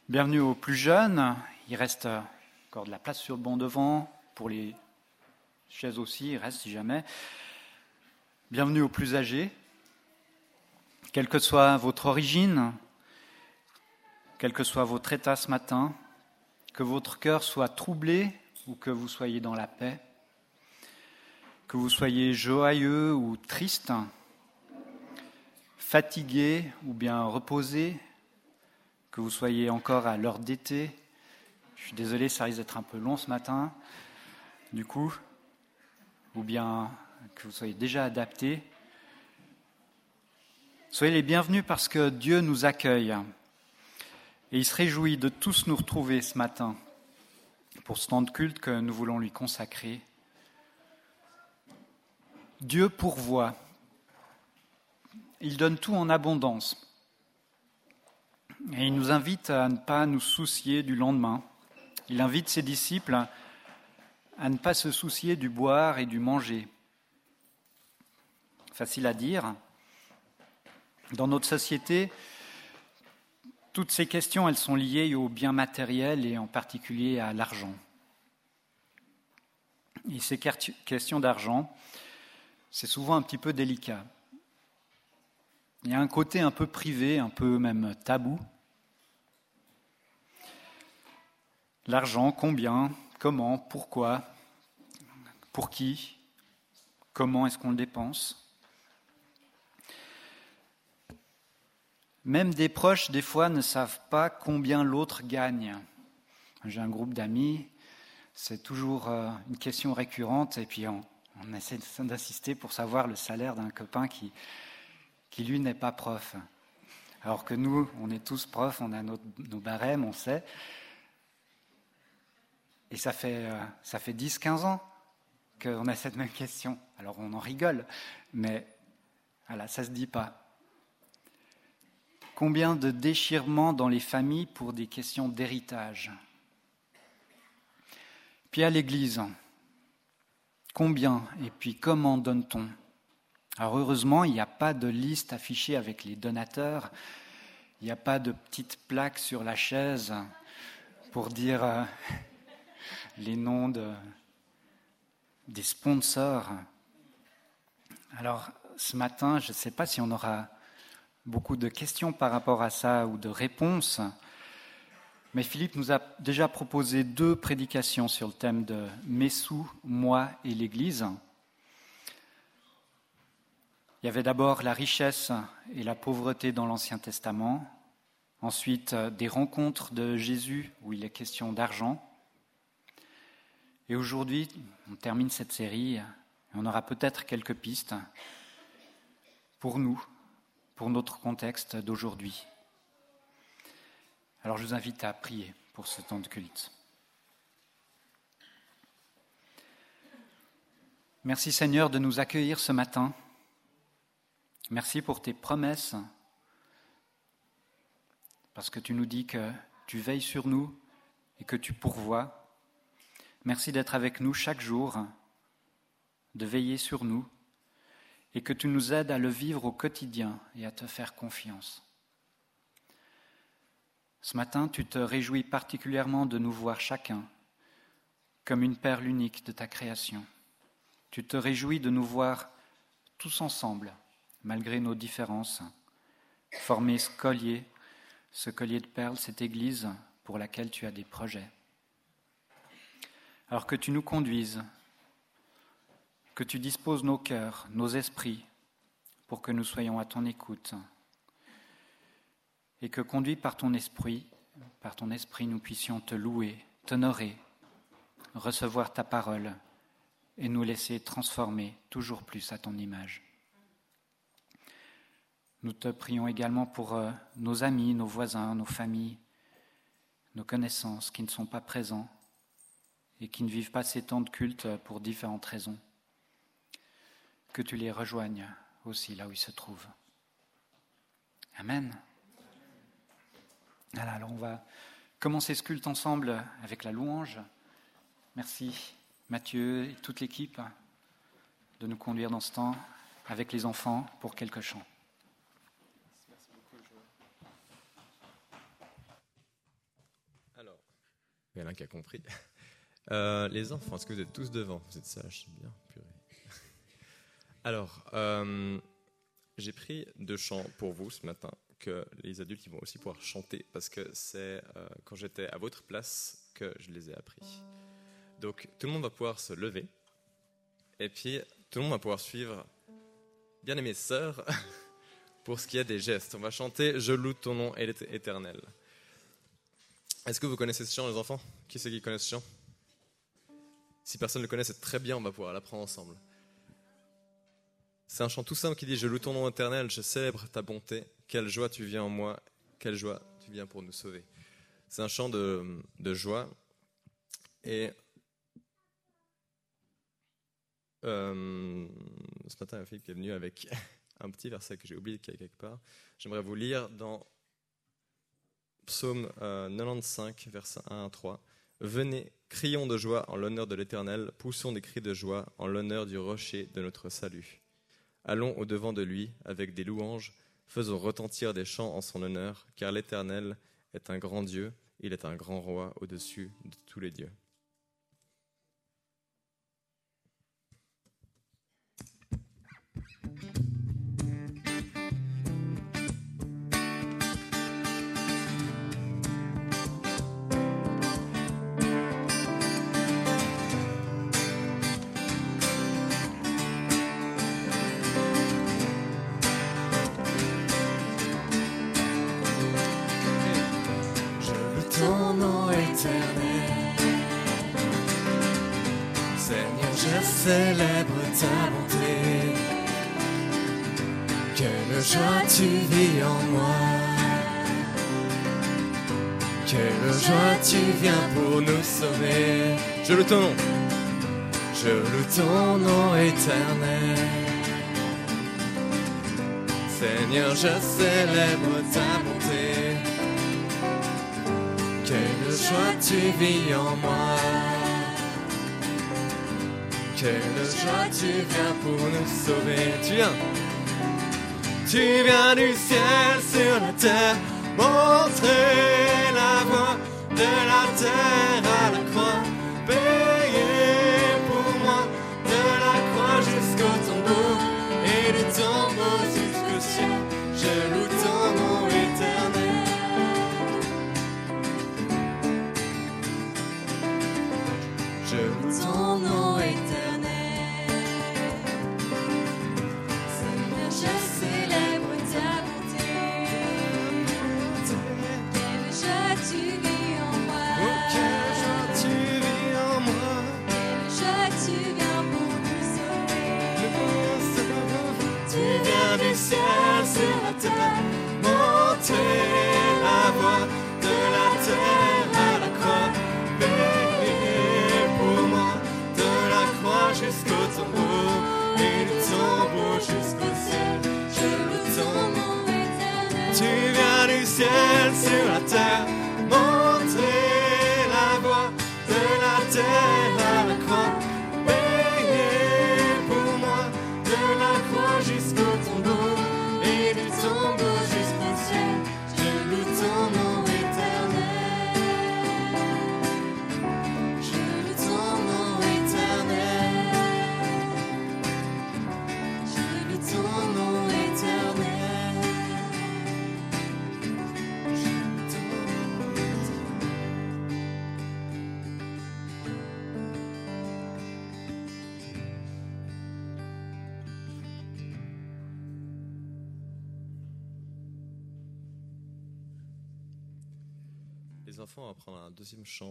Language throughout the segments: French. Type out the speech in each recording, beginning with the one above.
Bienvenue aux plus jeunes. Il reste encore de la place sur le banc devant. Pour les chaises aussi, il reste si jamais. Bienvenue aux plus âgés. Quelle que soit votre origine, quel que soit votre état ce matin, que votre cœur soit troublé ou que vous soyez dans la paix, que vous soyez joyeux ou triste, fatigué ou bien reposé, que vous soyez encore à l'heure d'été. Je suis désolé, ça risque d'être un peu long ce matin, du coup, ou bien que vous soyez déjà adapté. Soyez les bienvenus parce que Dieu nous accueille et il se réjouit de tous nous retrouver ce matin pour ce temps de culte que nous voulons lui consacrer. Dieu pourvoit. Il donne tout en abondance. Et il nous invite à ne pas nous soucier du lendemain. Il invite ses disciples à ne pas se soucier du boire et du manger. Facile à dire. Dans notre société, toutes ces questions, elles sont liées aux biens matériels et en particulier à l'argent. Et ces questions d'argent, c'est souvent un petit peu délicat. Il y a un côté un peu privé, un peu même tabou. L'argent, combien, comment, pourquoi, pour qui, comment est-ce qu'on le dépense. Même des proches, des fois, ne savent pas combien l'autre gagne. J'ai un groupe d'amis, c'est toujours une question récurrente, et puis on essaie d'insister pour savoir le salaire d'un copain qui lui n'est pas prof. Alors que nous, on est tous profs, on a nos barèmes, on sait. Et ça fait 10-15 ans qu'on a cette même question. Alors on en rigole, mais voilà, ça ne se dit pas. Combien de déchirements dans les familles pour des questions d'héritage. Puis à l'église, combien et puis comment donne-t-on ? Alors heureusement, il n'y a pas de liste affichée avec les donateurs, il n'y a pas de petite plaque sur la chaise pour dire les noms des sponsors. Alors ce matin, je ne sais pas si on aura beaucoup de questions par rapport à ça ou de réponses, mais Philippe nous a déjà proposé 2 prédications sur le thème de « Mes sous, moi et l'Église ». Il y avait d'abord la richesse et la pauvreté dans l'Ancien Testament, ensuite des rencontres de Jésus où il est question d'argent. Et aujourd'hui, on termine cette série et on aura peut-être quelques pistes pour nous, pour notre contexte d'aujourd'hui. Alors je vous invite à prier pour ce temps de culte. Merci Seigneur de nous accueillir ce matin. Merci pour tes promesses, parce que tu nous dis que tu veilles sur nous et que tu pourvois. Merci d'être avec nous chaque jour, de veiller sur nous et que tu nous aides à le vivre au quotidien et à te faire confiance. Ce matin, tu te réjouis particulièrement de nous voir chacun comme une perle unique de ta création. Tu te réjouis de nous voir tous ensemble, malgré nos différences, former ce collier de perles, cette église pour laquelle tu as des projets. Alors que tu nous conduises, que tu disposes nos cœurs, nos esprits, pour que nous soyons à ton écoute, et que conduits par ton esprit, nous puissions te louer, t'honorer, recevoir ta parole et nous laisser transformer toujours plus à ton image. Nous te prions également pour nos amis, nos voisins, nos familles, nos connaissances qui ne sont pas présents et qui ne vivent pas ces temps de culte pour différentes raisons. Que tu les rejoignes aussi là où ils se trouvent. Amen. Voilà, alors on va commencer ce culte ensemble avec la louange. Merci Mathieu et toute l'équipe de nous conduire dans ce temps avec les enfants pour quelques chants. Il y en a un qui a compris. Les enfants, est-ce que vous êtes tous devant? Vous êtes sages, c'est bien, purée. Alors, j'ai pris 2 chants pour vous ce matin, que les adultes ils vont aussi pouvoir chanter, parce que c'est quand j'étais à votre place que je les ai appris. Donc, tout le monde va pouvoir se lever, et puis tout le monde va pouvoir suivre, bien aimées sœurs, pour ce qui est des gestes. On va chanter « Je loue ton nom éternel ». Est-ce que vous connaissez ce chant, les enfants? Qui c'est qui connaît ce chant? Si personne ne le connaît, c'est très bien, on va pouvoir l'apprendre ensemble. C'est un chant tout simple qui dit « Je loue ton nom éternel, je célèbre ta bonté, quelle joie tu viens en moi, quelle joie tu viens pour nous sauver. » C'est un chant de joie. Et ce matin, il y a Philippe qui est venu avec un petit verset que j'ai oublié qu'il y a quelque part. J'aimerais vous lire dans Psaume 95, versets 1 à 3. « Venez, crions de joie en l'honneur de l'Éternel, poussons des cris de joie en l'honneur du rocher de notre salut. Allons au-devant de lui avec des louanges, faisons retentir des chants en son honneur, car l'Éternel est un grand Dieu, il est un grand roi au-dessus de tous les dieux. » Ton nom éternel, Seigneur, je célèbre ta bonté. Quelle joie tu vis en moi, quelle joie tu viens pour nous sauver. Je loue ton nom. Je loue ton nom éternel, Seigneur, je célèbre ta bonté. Quelle joie tu vis en moi, quelle joie tu viens pour nous sauver. Tu viens du ciel sur la terre, montrer la voie de la terre à la croix, payer pour moi de la croix jusqu'au tombeau et du tombeau jusqu'au ciel. Je loue ton nom éternel. Je loue ton nom éternel, Seigneur, je célèbre ta bonté. Quelle joie tu vis en moi, oh, quelle joie tu vis en moi, quelle joie tu viens pour nous sauver. Tu viens du ciel sur la terre, montrer la voie de la terre à la croix, jusqu'au tombeau et du tombeau jusqu'au ciel. Je loue ton nom éternel. Tu viens du ciel sur la terre, montrer la voie de la terre à la croix, payer pour moi de la croix jusqu'au tombeau et du tombeau jusqu'au ciel. Je loue ton nom éternel. Je loue ton nom éternel. Ton nom éternel, je loue ton nom éternel. Les enfants, on va prendre un deuxième chant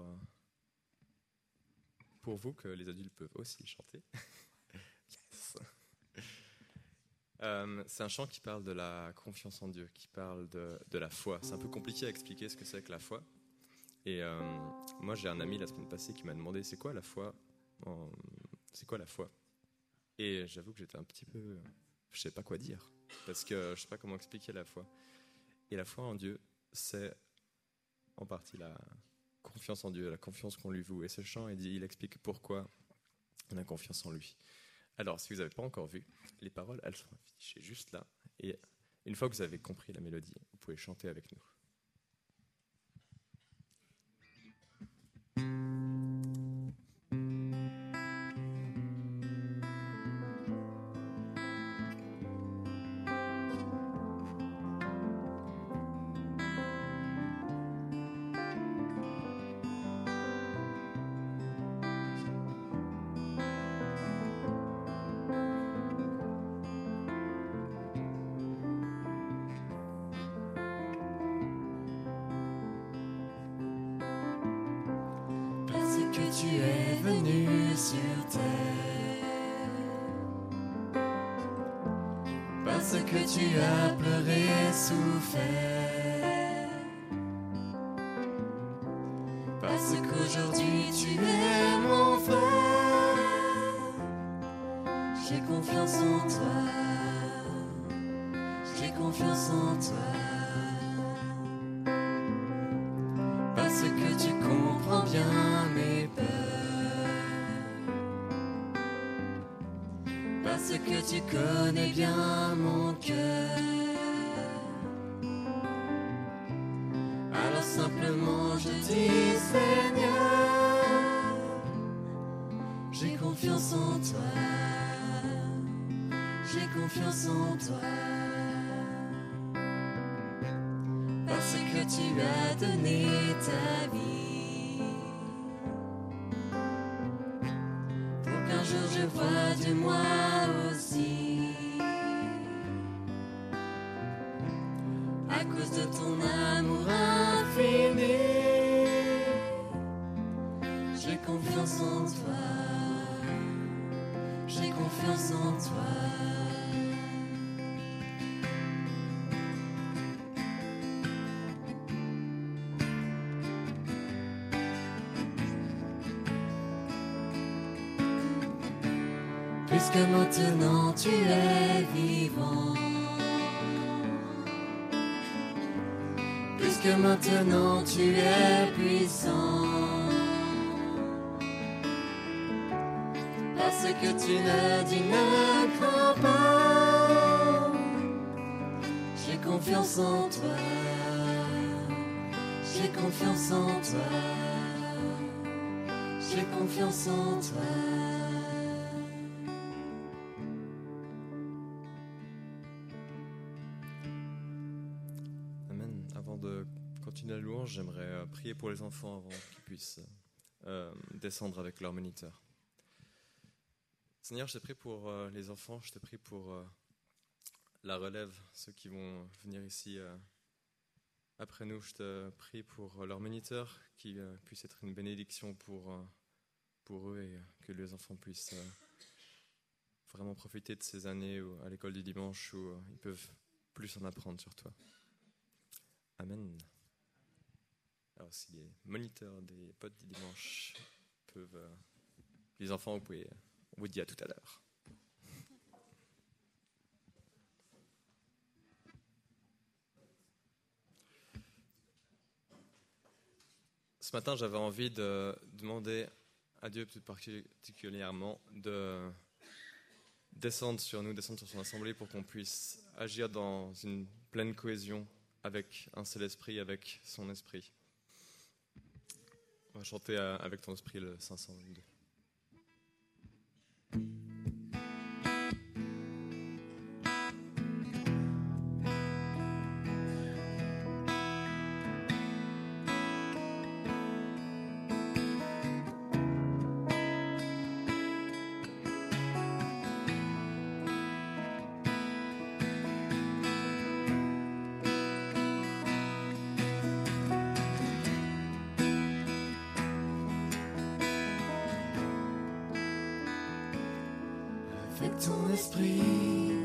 pour vous, que les adultes peuvent aussi chanter. Yes. C'est un chant qui parle de la confiance en Dieu, qui parle de la foi. C'est un peu compliqué à expliquer ce que c'est que la foi. Et moi, j'ai un ami la semaine passée qui m'a demandé c'est quoi la foi. C'est quoi la foi? Et j'avoue que j'étais un petit peu... Je ne sais pas quoi dire, parce que je ne sais pas comment expliquer la foi. Et la foi en Dieu, c'est en partie la confiance en Dieu, la confiance qu'on lui voue. Et ce chant, il explique pourquoi on a confiance en lui. Alors, si vous n'avez pas encore vu, les paroles, elles sont affichées juste là. Et une fois que vous avez compris la mélodie, vous pouvez chanter avec nous. que tu es venu sur terre, parce que tu as pleuré et souffert, parce qu'aujourd'hui tu es mon frère. J'ai confiance en toi, j'ai confiance en toi, parce que tu comprends bien mes peurs, parce que tu connais bien mon cœur. Alors simplement je dis Seigneur, j'ai confiance en toi, j'ai confiance en toi, parce que tu as donné ta vie, pour qu'un jour je voie Dieu moi aussi. À cause de ton amour infini, j'ai confiance en toi, j'ai confiance en toi. Puisque maintenant tu es vivant, puisque maintenant tu es puissant, parce que tu ne dis ne crains pas, j'ai confiance en toi, j'ai confiance en toi, j'ai confiance en toi. La louange, j'aimerais prier pour les enfants avant qu'ils puissent descendre avec leur moniteur. Seigneur, je te prie pour les enfants, je te prie pour la relève, ceux qui vont venir ici après nous. Je te prie pour leur moniteur, qui puisse être une bénédiction pour eux et que les enfants puissent vraiment profiter de ces années à l'école du dimanche où ils peuvent plus en apprendre sur toi. Amen. Alors, si les moniteurs des potes du dimanche peuvent... les enfants, on vous dit à tout à l'heure. Ce matin, j'avais envie de demander à Dieu, tout particulièrement, de descendre sur nous, descendre sur son assemblée pour qu'on puisse agir dans une pleine cohésion avec un seul esprit, avec son esprit. On va chanter avec ton esprit le 522. Avec ton esprit,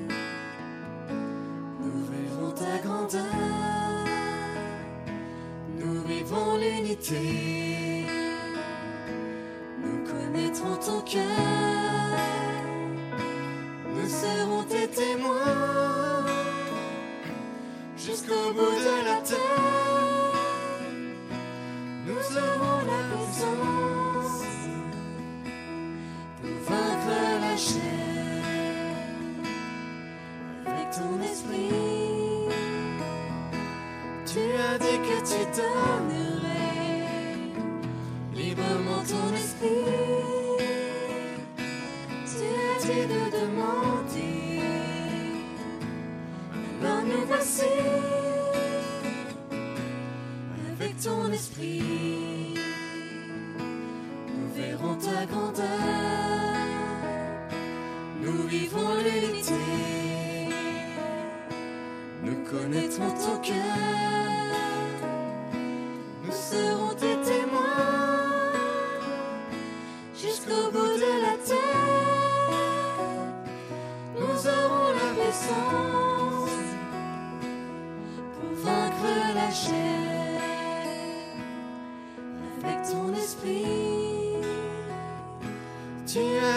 nous vivons ta grandeur, nous vivons l'unité, nous connaîtrons ton cœur, nous serons tes témoins jusqu'au bout de la terre, nous aurons la puissance pour vaincre la chair. Ton esprit, tu as dit que tu donnerais librement ton esprit, tu as dit de demander, alors nous voici, avec ton esprit, nous verrons ta grandeur, nous vivons l'unité. Nous connaîtrons ton cœur, nous serons tes témoins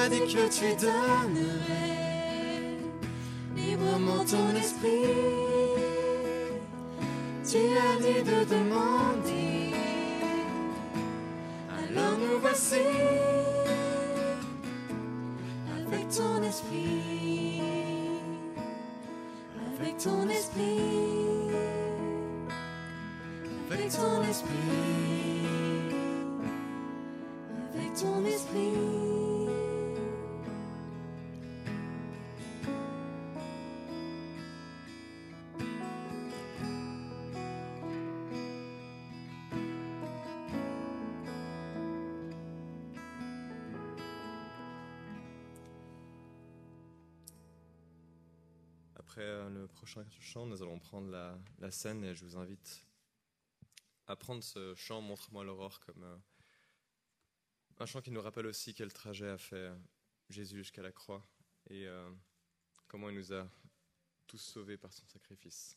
as dit que tu donnerais librement ton esprit. Tu as dit de demander, alors nous voici avec ton esprit, avec ton esprit, avec ton esprit, avec ton esprit. Après le prochain chant, nous allons prendre la scène et je vous invite à prendre ce chant « Montre-moi l'aurore » comme un chant qui nous rappelle aussi quel trajet a fait Jésus jusqu'à la croix et comment il nous a tous sauvés par son sacrifice.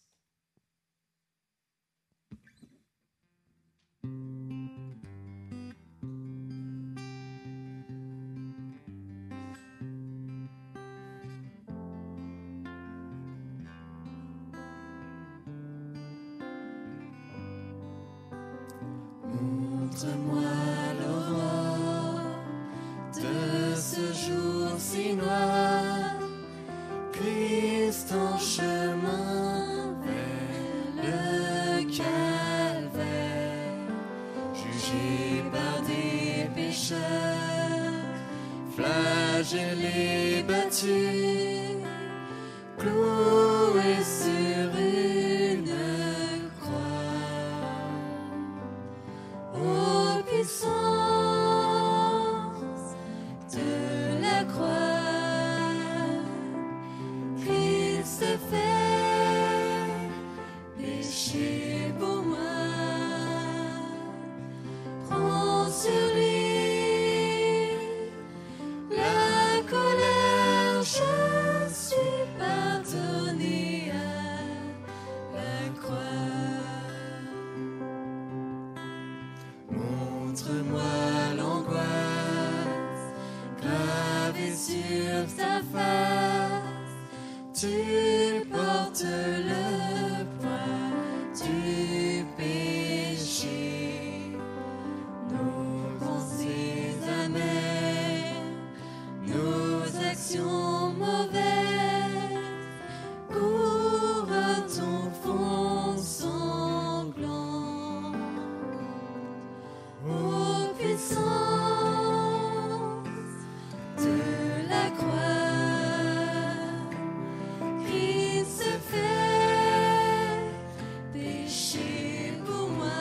Montre-moi l'aurore de ce jour si noir, Christ en chemin vers le calvaire, jugé par des pécheurs, flagellé, battu, cloué sur une croix. Ô puissance de la croix, Christ s'est fait péché pour moi. Prends sur lui la colère, je suis pardonné à la croix. Montre-moi l'angoisse gravée sur ta face. Tu portes le poids du péché. Nos pensées amères, nos actions mauvaises courent à ton fond sanglant. Ô puissance de la croix, Christ s'est fait péché pour moi.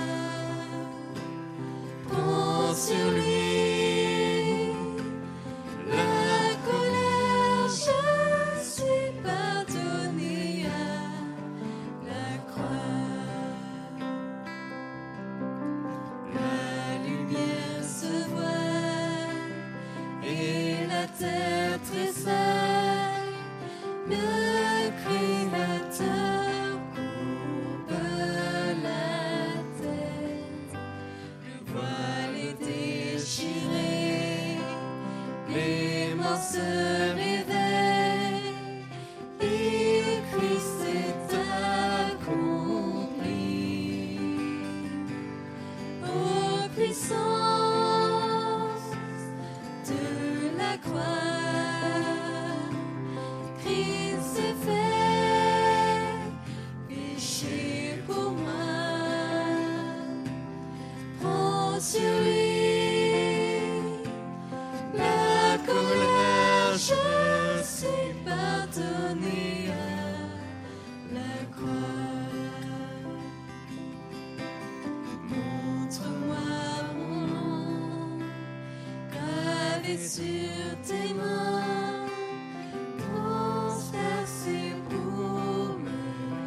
Prends sur lui la colère, je suis pardonné à la croix. La lumière se voile et la terre tressaille. Le Créateur coupe la tête. Le voile est déchiré, les morts se réveillent et Christ est accompli. Ô puissance de la croix, Christ s'est fait péché pour moi. Prends sur lui la colère, je suis pardonné à la croix. Montre-moi mon nom gravé sur tes mains, transpercé pour me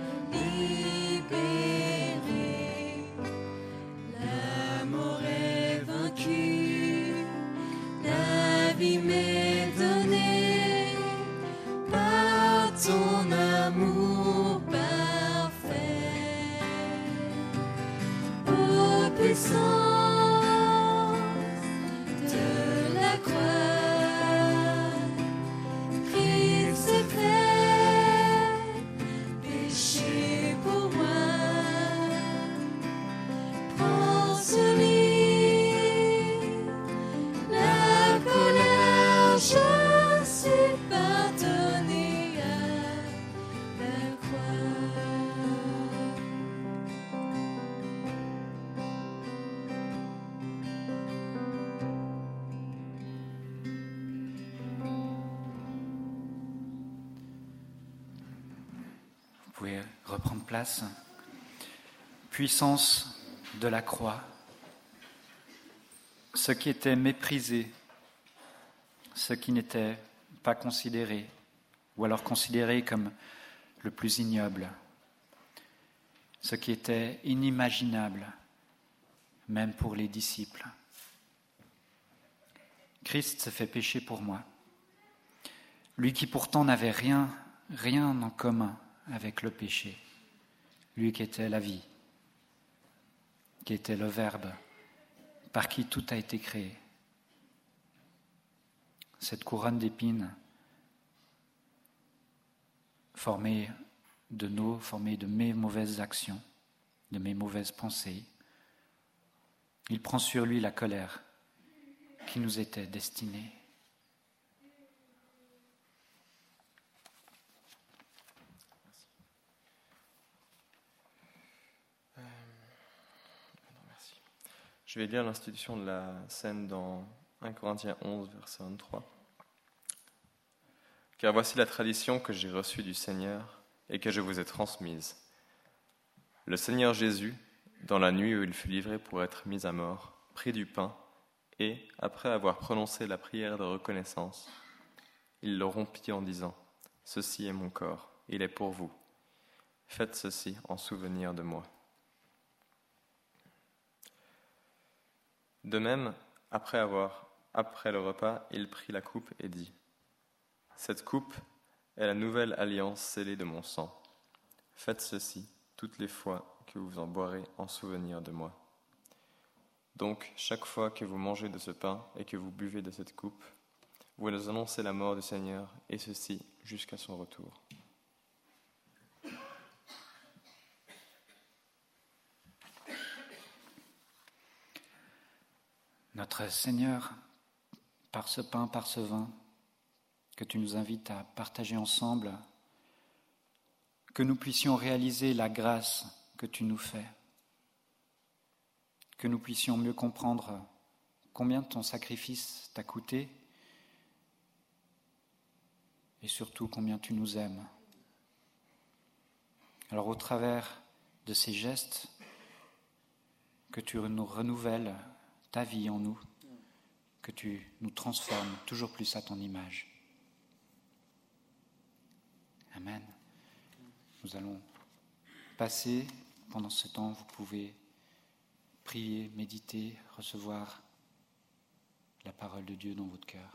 libérer. La mort est vaincue, la vie m'est donnée par ton amour parfait. Ô puissance de la croix, Vous pouvez reprendre place. Puissance de la croix. Ce qui était méprisé, ce qui n'était pas considéré, ou alors considéré comme le plus ignoble, ce qui était inimaginable, même pour les disciples. Christ se fait pécher pour moi. Lui qui pourtant n'avait rien en commun avec le péché. Lui qui était la vie, qui était le Verbe, par qui tout a été créé. Cette couronne d'épines formée de mes mauvaises actions, de mes mauvaises pensées, il prend sur lui la colère qui nous était destinée. Merci. Je vais lire l'institution de la scène dans 1 Corinthiens 11, verset 23. « Car voici la tradition que j'ai reçue du Seigneur et que je vous ai transmise. Le Seigneur Jésus, dans la nuit où il fut livré pour être mis à mort, prit du pain et, après avoir prononcé la prière de reconnaissance, il le rompit en disant « Ceci est mon corps, il est pour vous. Faites ceci en souvenir de moi. » De même, après le repas, il prit la coupe et dit « Cette coupe est la nouvelle alliance scellée de mon sang. Faites ceci toutes les fois que vous en boirez en souvenir de moi. Donc, chaque fois que vous mangez de ce pain et que vous buvez de cette coupe, vous nous annoncez la mort du Seigneur, et ceci jusqu'à son retour. » Notre Seigneur, par ce pain, par ce vin, que tu nous invites à partager ensemble, que nous puissions réaliser la grâce que tu nous fais, que nous puissions mieux comprendre combien ton sacrifice t'a coûté et surtout combien tu nous aimes. Alors au travers de ces gestes, que tu nous renouvelles ta vie en nous, que tu nous transformes toujours plus à ton image. Amen. Nous allons passer, pendant ce temps, vous pouvez prier, méditer, recevoir la parole de Dieu dans votre cœur.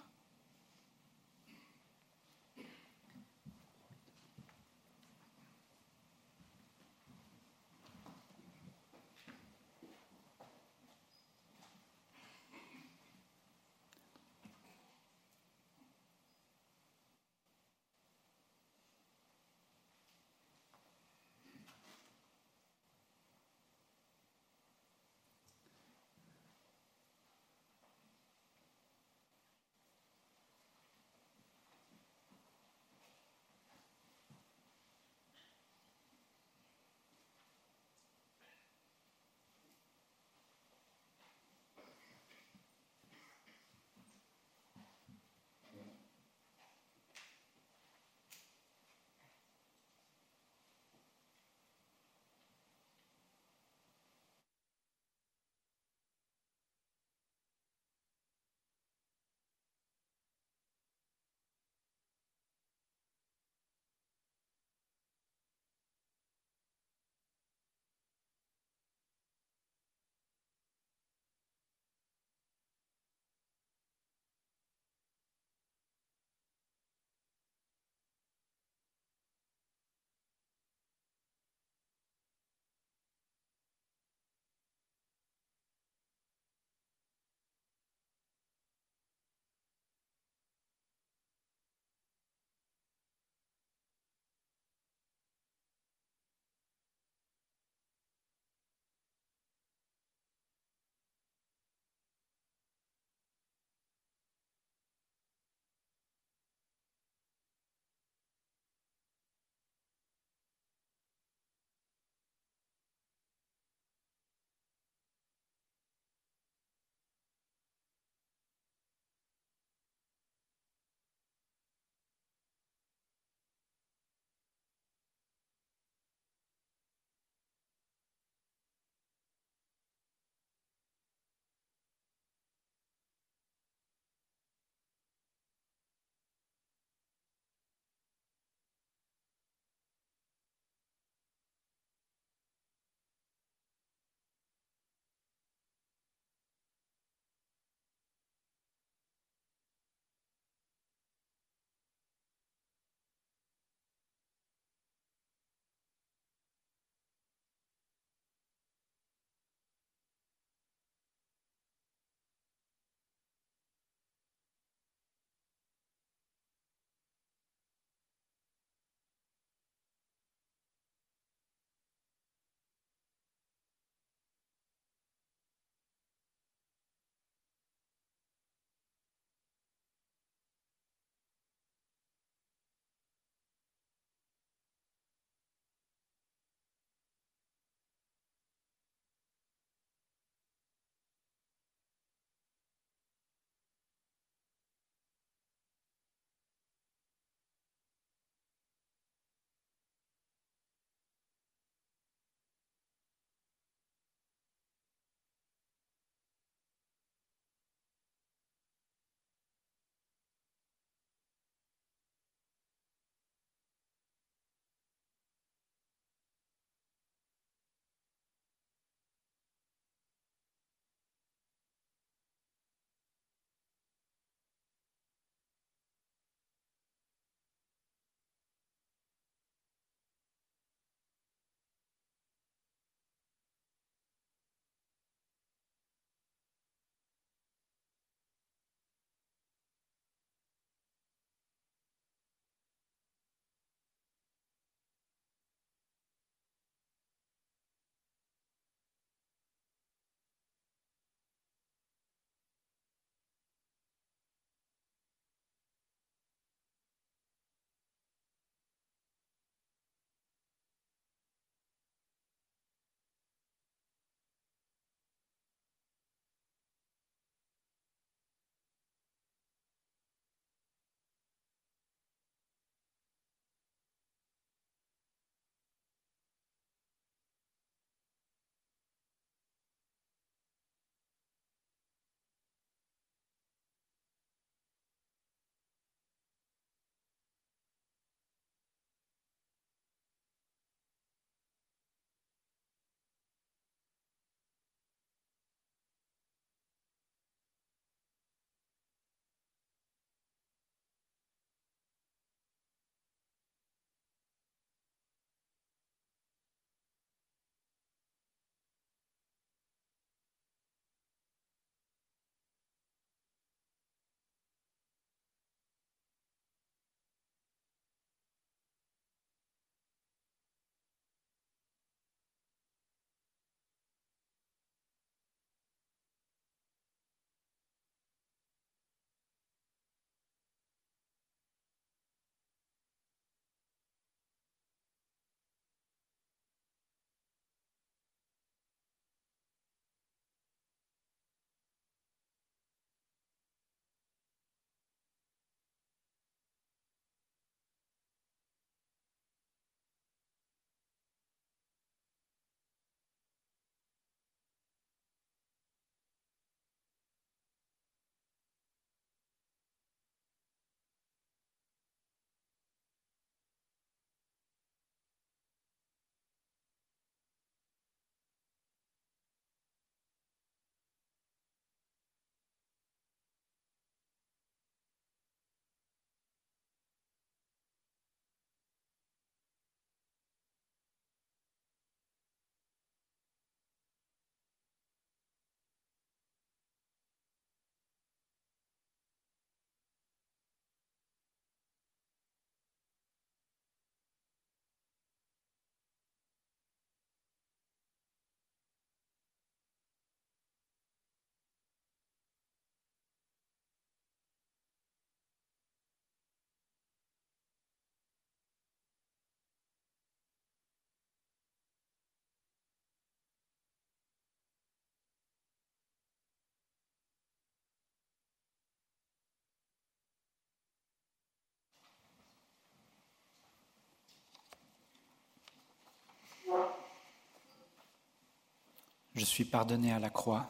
Je suis pardonné à la croix.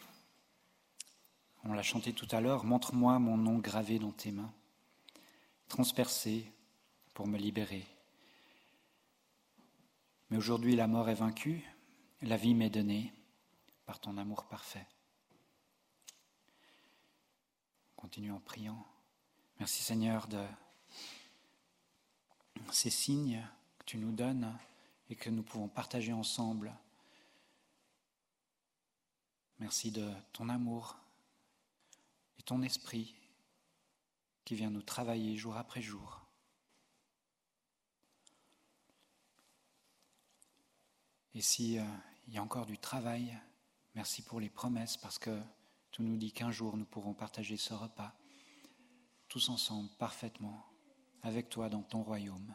On l'a chanté tout à l'heure. Montre-moi mon nom gravé dans tes mains, transpercé pour me libérer. Mais aujourd'hui, la mort est vaincue, la vie m'est donnée par ton amour parfait. Continue en priant. Merci Seigneur de ces signes que tu nous donnes et que nous pouvons partager ensemble. Merci de ton amour et ton esprit qui vient nous travailler jour après jour. Et s'il y a encore du travail, merci pour les promesses parce que tu nous dis qu'un jour nous pourrons partager ce repas tous ensemble, parfaitement, avec toi dans ton royaume.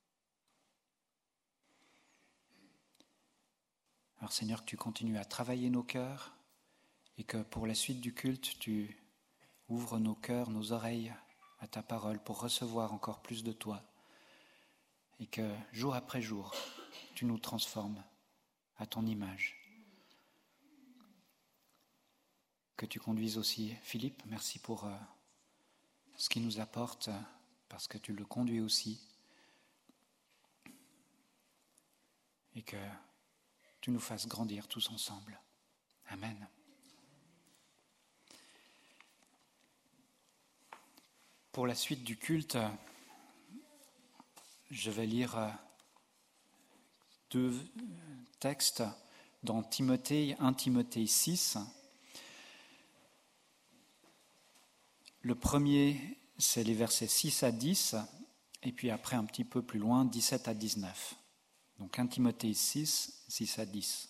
Alors Seigneur, que tu continues à travailler nos cœurs et que pour la suite du culte, tu ouvres nos cœurs, nos oreilles à ta parole pour recevoir encore plus de toi et que jour après jour, tu nous transformes à ton image. Que tu conduises aussi Philippe, merci pour ce qu'il nous apporte, parce que tu le conduis aussi. Et que tu nous fasses grandir tous ensemble. Amen. Pour la suite du culte, je vais lire 2 textes dans 1 Timothée 6. Le premier, c'est les versets 6 à 10, et puis après un petit peu plus loin, 17 à 19. Donc 1 Timothée 6, 6 à 10.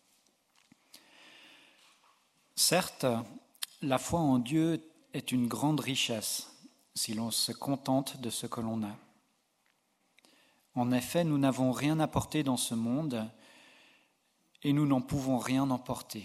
Certes, la foi en Dieu est une grande richesse si l'on se contente de ce que l'on a. En effet, nous n'avons rien apporté dans ce monde et nous n'en pouvons rien emporter.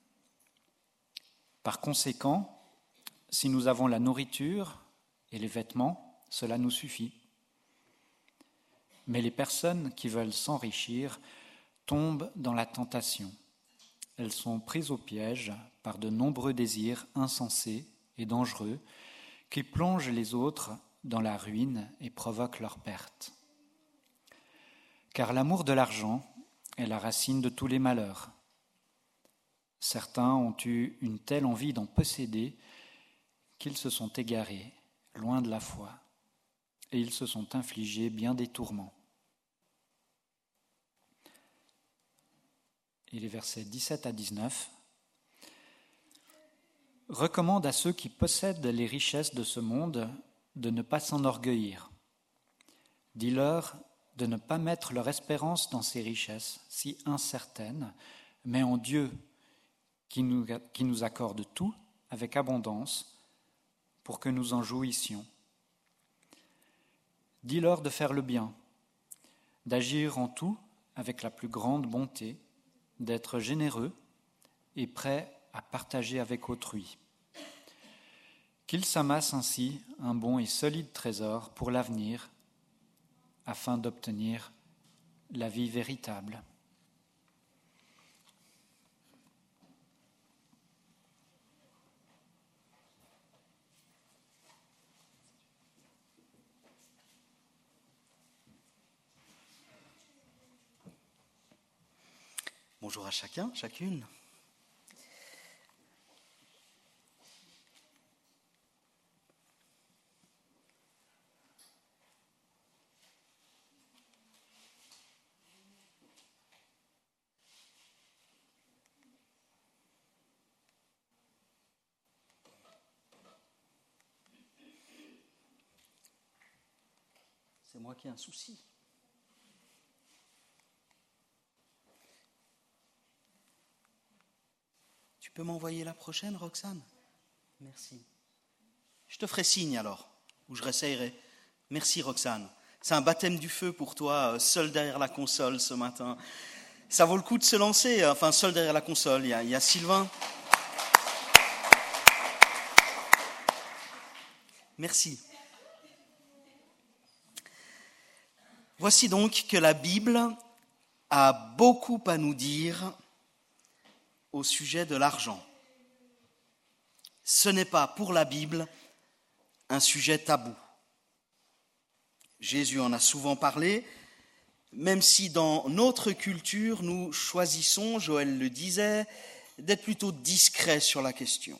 Par conséquent, si nous avons la nourriture et les vêtements, cela nous suffit. Mais les personnes qui veulent s'enrichir tombent dans la tentation. Elles sont prises au piège par de nombreux désirs insensés et dangereux qui plongent les autres dans la ruine et provoquent leur perte. Car l'amour de l'argent est la racine de tous les malheurs. Certains ont eu une telle envie d'en posséder qu'ils se sont égarés, loin de la foi, et ils se sont infligés bien des tourments. Et les versets 17 à 19 recommandent à ceux qui possèdent les richesses de ce monde de ne pas s'enorgueillir. Dis-leur de ne pas mettre leur espérance dans ces richesses si incertaines, mais en Dieu qui nous accorde tout avec abondance pour que nous en jouissions. Dis-leur de faire le bien, d'agir en tout avec la plus grande bonté, d'être généreux et prêt à partager avec autrui. Qu'ils s'amassent ainsi un bon et solide trésor pour l'avenir, afin d'obtenir la vie véritable. Bonjour à chacun, chacune. C'est moi qui ai un souci. Tu peux m'envoyer la prochaine, Roxane ? Merci. Je te ferai signe alors, ou je réessayerai. Merci, Roxane. C'est un baptême du feu pour toi, seul derrière la console ce matin. Ça vaut le coup de se lancer, enfin, seul derrière la console. Il y a Sylvain. Merci. Voici donc que la Bible a beaucoup à nous dire au sujet de l'argent. Ce n'est pas pour la Bible un sujet tabou. Jésus en a souvent parlé, même si dans notre culture, nous choisissons, Joël le disait, d'être plutôt discrets sur la question.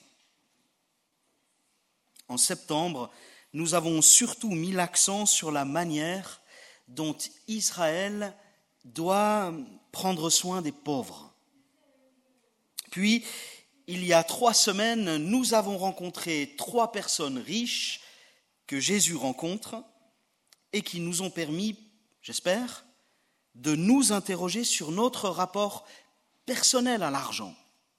En septembre, nous avons surtout mis l'accent sur la manière dont Israël doit prendre soin des pauvres. Puis, il y a 3 semaines, nous avons rencontré 3 personnes riches que Jésus rencontre et qui nous ont permis, j'espère, de nous interroger sur notre rapport personnel à l'argent.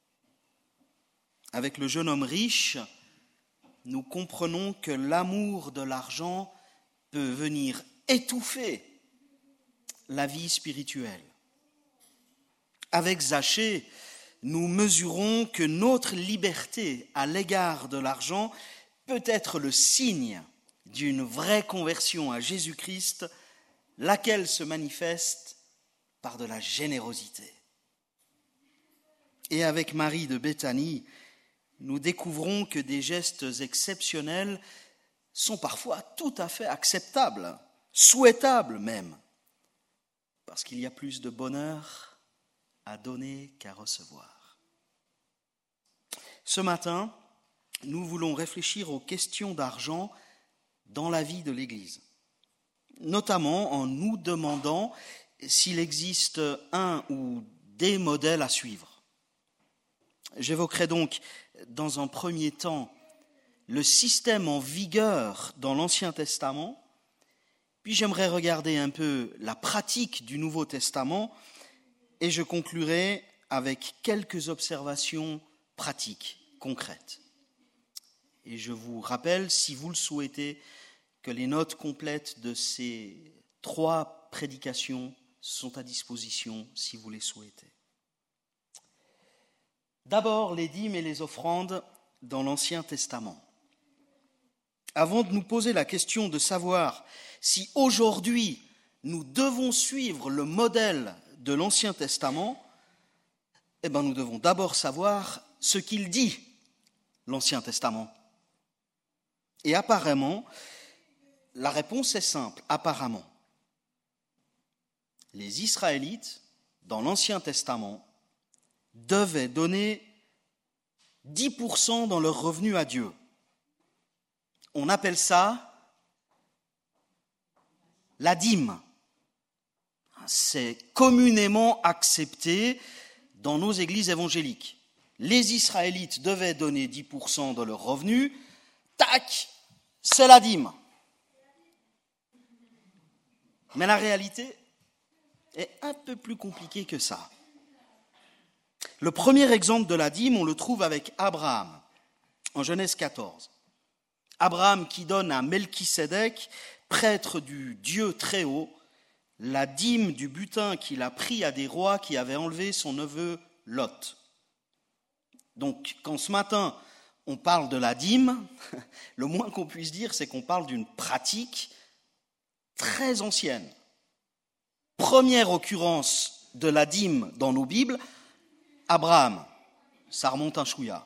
Avec le jeune homme riche, nous comprenons que l'amour de l'argent peut venir étouffer la vie spirituelle. Avec Zachée, nous mesurons que notre liberté à l'égard de l'argent peut être le signe d'une vraie conversion à Jésus-Christ, laquelle se manifeste par de la générosité. Et avec Marie de Béthanie, nous découvrons que des gestes exceptionnels sont parfois tout à fait acceptables, souhaitables même, parce qu'il y a plus de bonheur à donner qu'à recevoir. Ce matin, nous voulons réfléchir aux questions d'argent dans la vie de l'Église, notamment en nous demandant s'il existe un ou des modèles à suivre. J'évoquerai donc dans un premier temps le système en vigueur dans l'Ancien Testament, puis j'aimerais regarder un peu la pratique du Nouveau Testament et je conclurai avec quelques observations pratiques, concrètes. Et je vous rappelle, si vous le souhaitez, que les notes complètes de ces 3 prédications sont à disposition si vous les souhaitez. D'abord, les dîmes et les offrandes dans l'Ancien Testament. Avant de nous poser la question de savoir si aujourd'hui nous devons suivre le modèle de l'Ancien Testament, nous devons d'abord savoir ce qu'il dit, l'Ancien Testament. Et apparemment, la réponse est simple, apparemment. Les Israélites, dans l'Ancien Testament, devaient donner 10% dans leur revenu à Dieu. On appelle ça la dîme. C'est communément accepté dans nos églises évangéliques. Les Israélites devaient donner 10% de leur revenu. Tac, c'est la dîme. Mais la réalité est un peu plus compliquée que ça. Le premier exemple de la dîme, on le trouve avec Abraham, en Genèse 14. Abraham qui donne à Melchisédek, prêtre du Dieu très haut, la dîme du butin qu'il a pris à des rois qui avaient enlevé son neveu Lot. Donc, quand ce matin, on parle de la dîme, le moins qu'on puisse dire, c'est qu'on parle d'une pratique très ancienne. Première occurrence de la dîme dans nos Bibles, Abraham. Ça remonte un chouïa.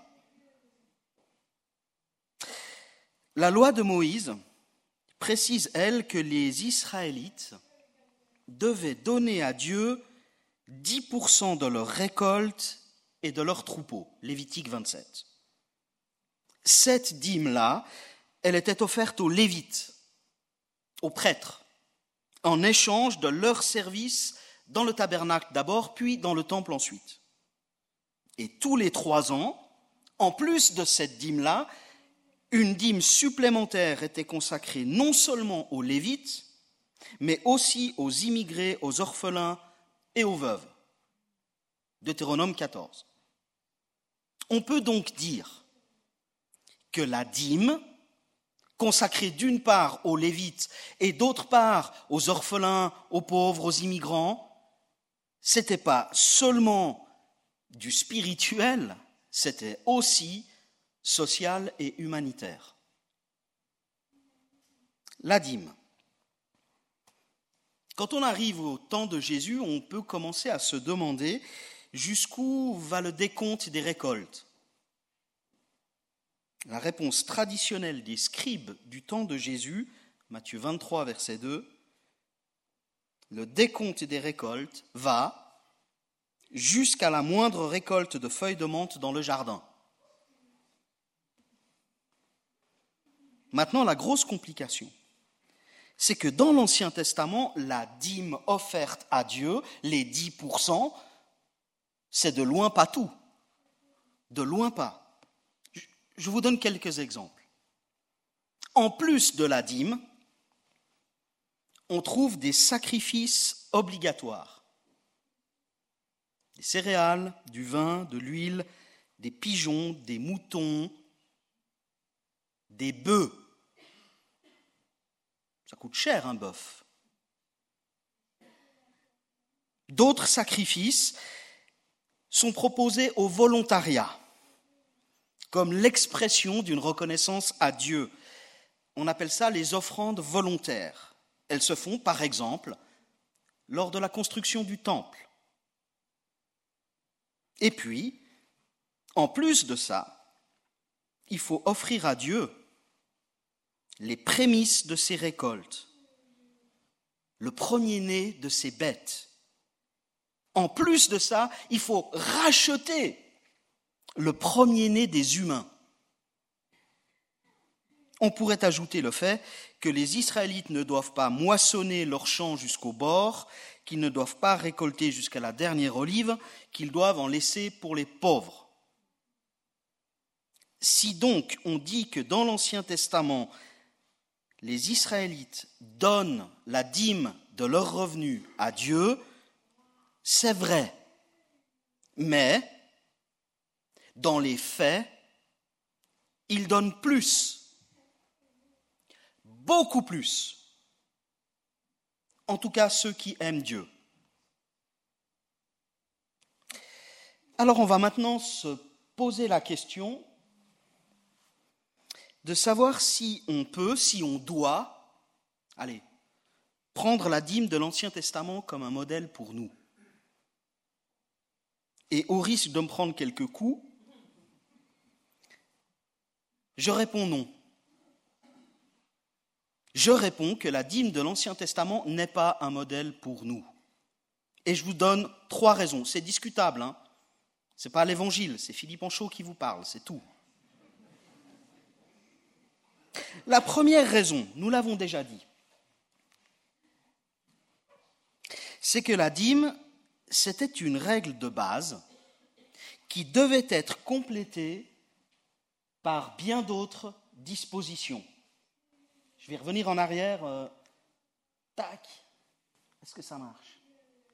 La loi de Moïse précise, elle, que les Israélites devaient donner à Dieu 10% de leur récolte et de leurs troupeaux. Lévitique 27. Cette dîme-là, elle était offerte aux Lévites, aux prêtres, en échange de leur service dans le tabernacle d'abord, puis dans le temple ensuite. Et tous les 3 ans, en plus de cette dîme-là, une dîme supplémentaire était consacrée non seulement aux Lévites, mais aussi aux immigrés, aux orphelins et aux veuves. Deutéronome 14. On peut donc dire que la dîme, consacrée d'une part aux Lévites et d'autre part aux orphelins, aux pauvres, aux immigrants, c'était pas seulement du spirituel, c'était aussi social et humanitaire. La dîme. Quand on arrive au temps de Jésus, on peut commencer à se demander jusqu'où va le décompte des récoltes ? La réponse traditionnelle des scribes du temps de Jésus, Matthieu 23, verset 2, le décompte des récoltes va jusqu'à la moindre récolte de feuilles de menthe dans le jardin. Maintenant, la grosse complication, c'est que dans l'Ancien Testament, la dîme offerte à Dieu, les 10%, c'est de loin pas tout. De loin pas. Je vous donne quelques exemples. En plus de la dîme, on trouve des sacrifices obligatoires. Des céréales, du vin, de l'huile, des pigeons, des moutons, des bœufs. Ça coûte cher un bœuf. D'autres sacrifices sont proposés au volontariat, comme l'expression d'une reconnaissance à Dieu. On appelle ça les offrandes volontaires. Elles se font, par exemple, lors de la construction du temple. Et puis, en plus de ça, il faut offrir à Dieu les prémices de ses récoltes, le premier-né de ses bêtes. En plus de ça, il faut racheter le premier-né des humains. On pourrait ajouter le fait que les Israélites ne doivent pas moissonner leurs champs jusqu'au bord, qu'ils ne doivent pas récolter jusqu'à la dernière olive, qu'ils doivent en laisser pour les pauvres. Si donc on dit que dans l'Ancien Testament, les Israélites donnent la dîme de leurs revenus à Dieu, c'est vrai. Mais, dans les faits, ils donnent plus, beaucoup plus. En tout cas, ceux qui aiment Dieu. Alors, on va maintenant se poser la question de savoir si on peut, si on doit, prendre la dîme de l'Ancien Testament comme un modèle pour nous. Et au risque de me prendre quelques coups, je réponds non. Je réponds que la dîme de l'Ancien Testament n'est pas un modèle pour nous. Et je vous donne 3 raisons. C'est discutable, hein. Ce n'est pas l'Évangile, c'est Philippe Anchaud qui vous parle, c'est tout. La première raison, nous l'avons déjà dit, c'est que la dîme, c'était une règle de base qui devait être complétée par bien d'autres dispositions. Je vais revenir en arrière. Tac. Est-ce que ça marche ?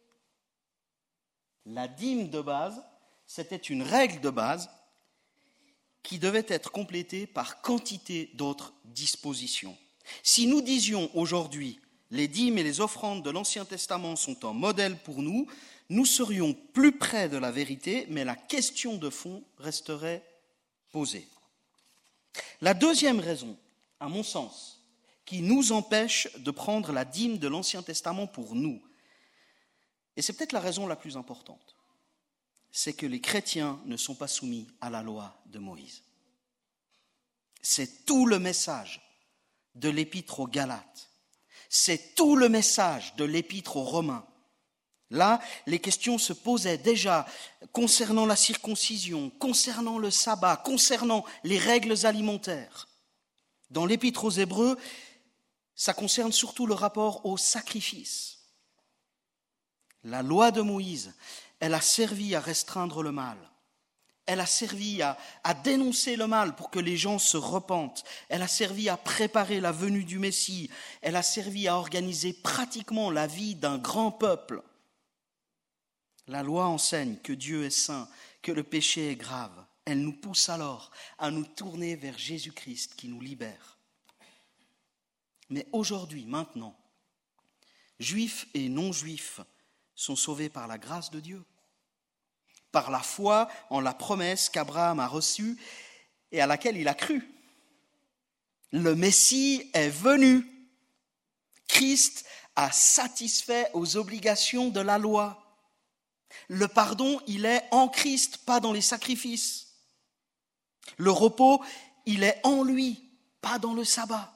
La dîme de base, c'était une règle de base qui devait être complétée par quantité d'autres dispositions. Si nous disions aujourd'hui, les dîmes et les offrandes de l'Ancien Testament sont un modèle pour nous, nous serions plus près de la vérité, mais la question de fond resterait posée. La deuxième raison, à mon sens, qui nous empêche de prendre la dîme de l'Ancien Testament pour nous, et c'est peut-être la raison la plus importante, c'est que les chrétiens ne sont pas soumis à la loi de Moïse. C'est tout le message de l'épître aux Galates. C'est tout le message de l'épître aux Romains. Là, les questions se posaient déjà concernant la circoncision, concernant le sabbat, concernant les règles alimentaires. Dans l'épître aux Hébreux, ça concerne surtout le rapport au sacrifice. La loi de Moïse, elle a servi à restreindre le mal. Elle a servi à dénoncer le mal pour que les gens se repentent. Elle a servi à préparer la venue du Messie. Elle a servi à organiser pratiquement la vie d'un grand peuple. La loi enseigne que Dieu est saint, que le péché est grave. Elle nous pousse alors à nous tourner vers Jésus-Christ qui nous libère. Mais aujourd'hui, maintenant, juifs et non-juifs sont sauvés par la grâce de Dieu, par la foi en la promesse qu'Abraham a reçue et à laquelle il a cru. Le Messie est venu. Christ a satisfait aux obligations de la loi. Le pardon, il est en Christ, pas dans les sacrifices. Le repos, il est en lui, pas dans le sabbat.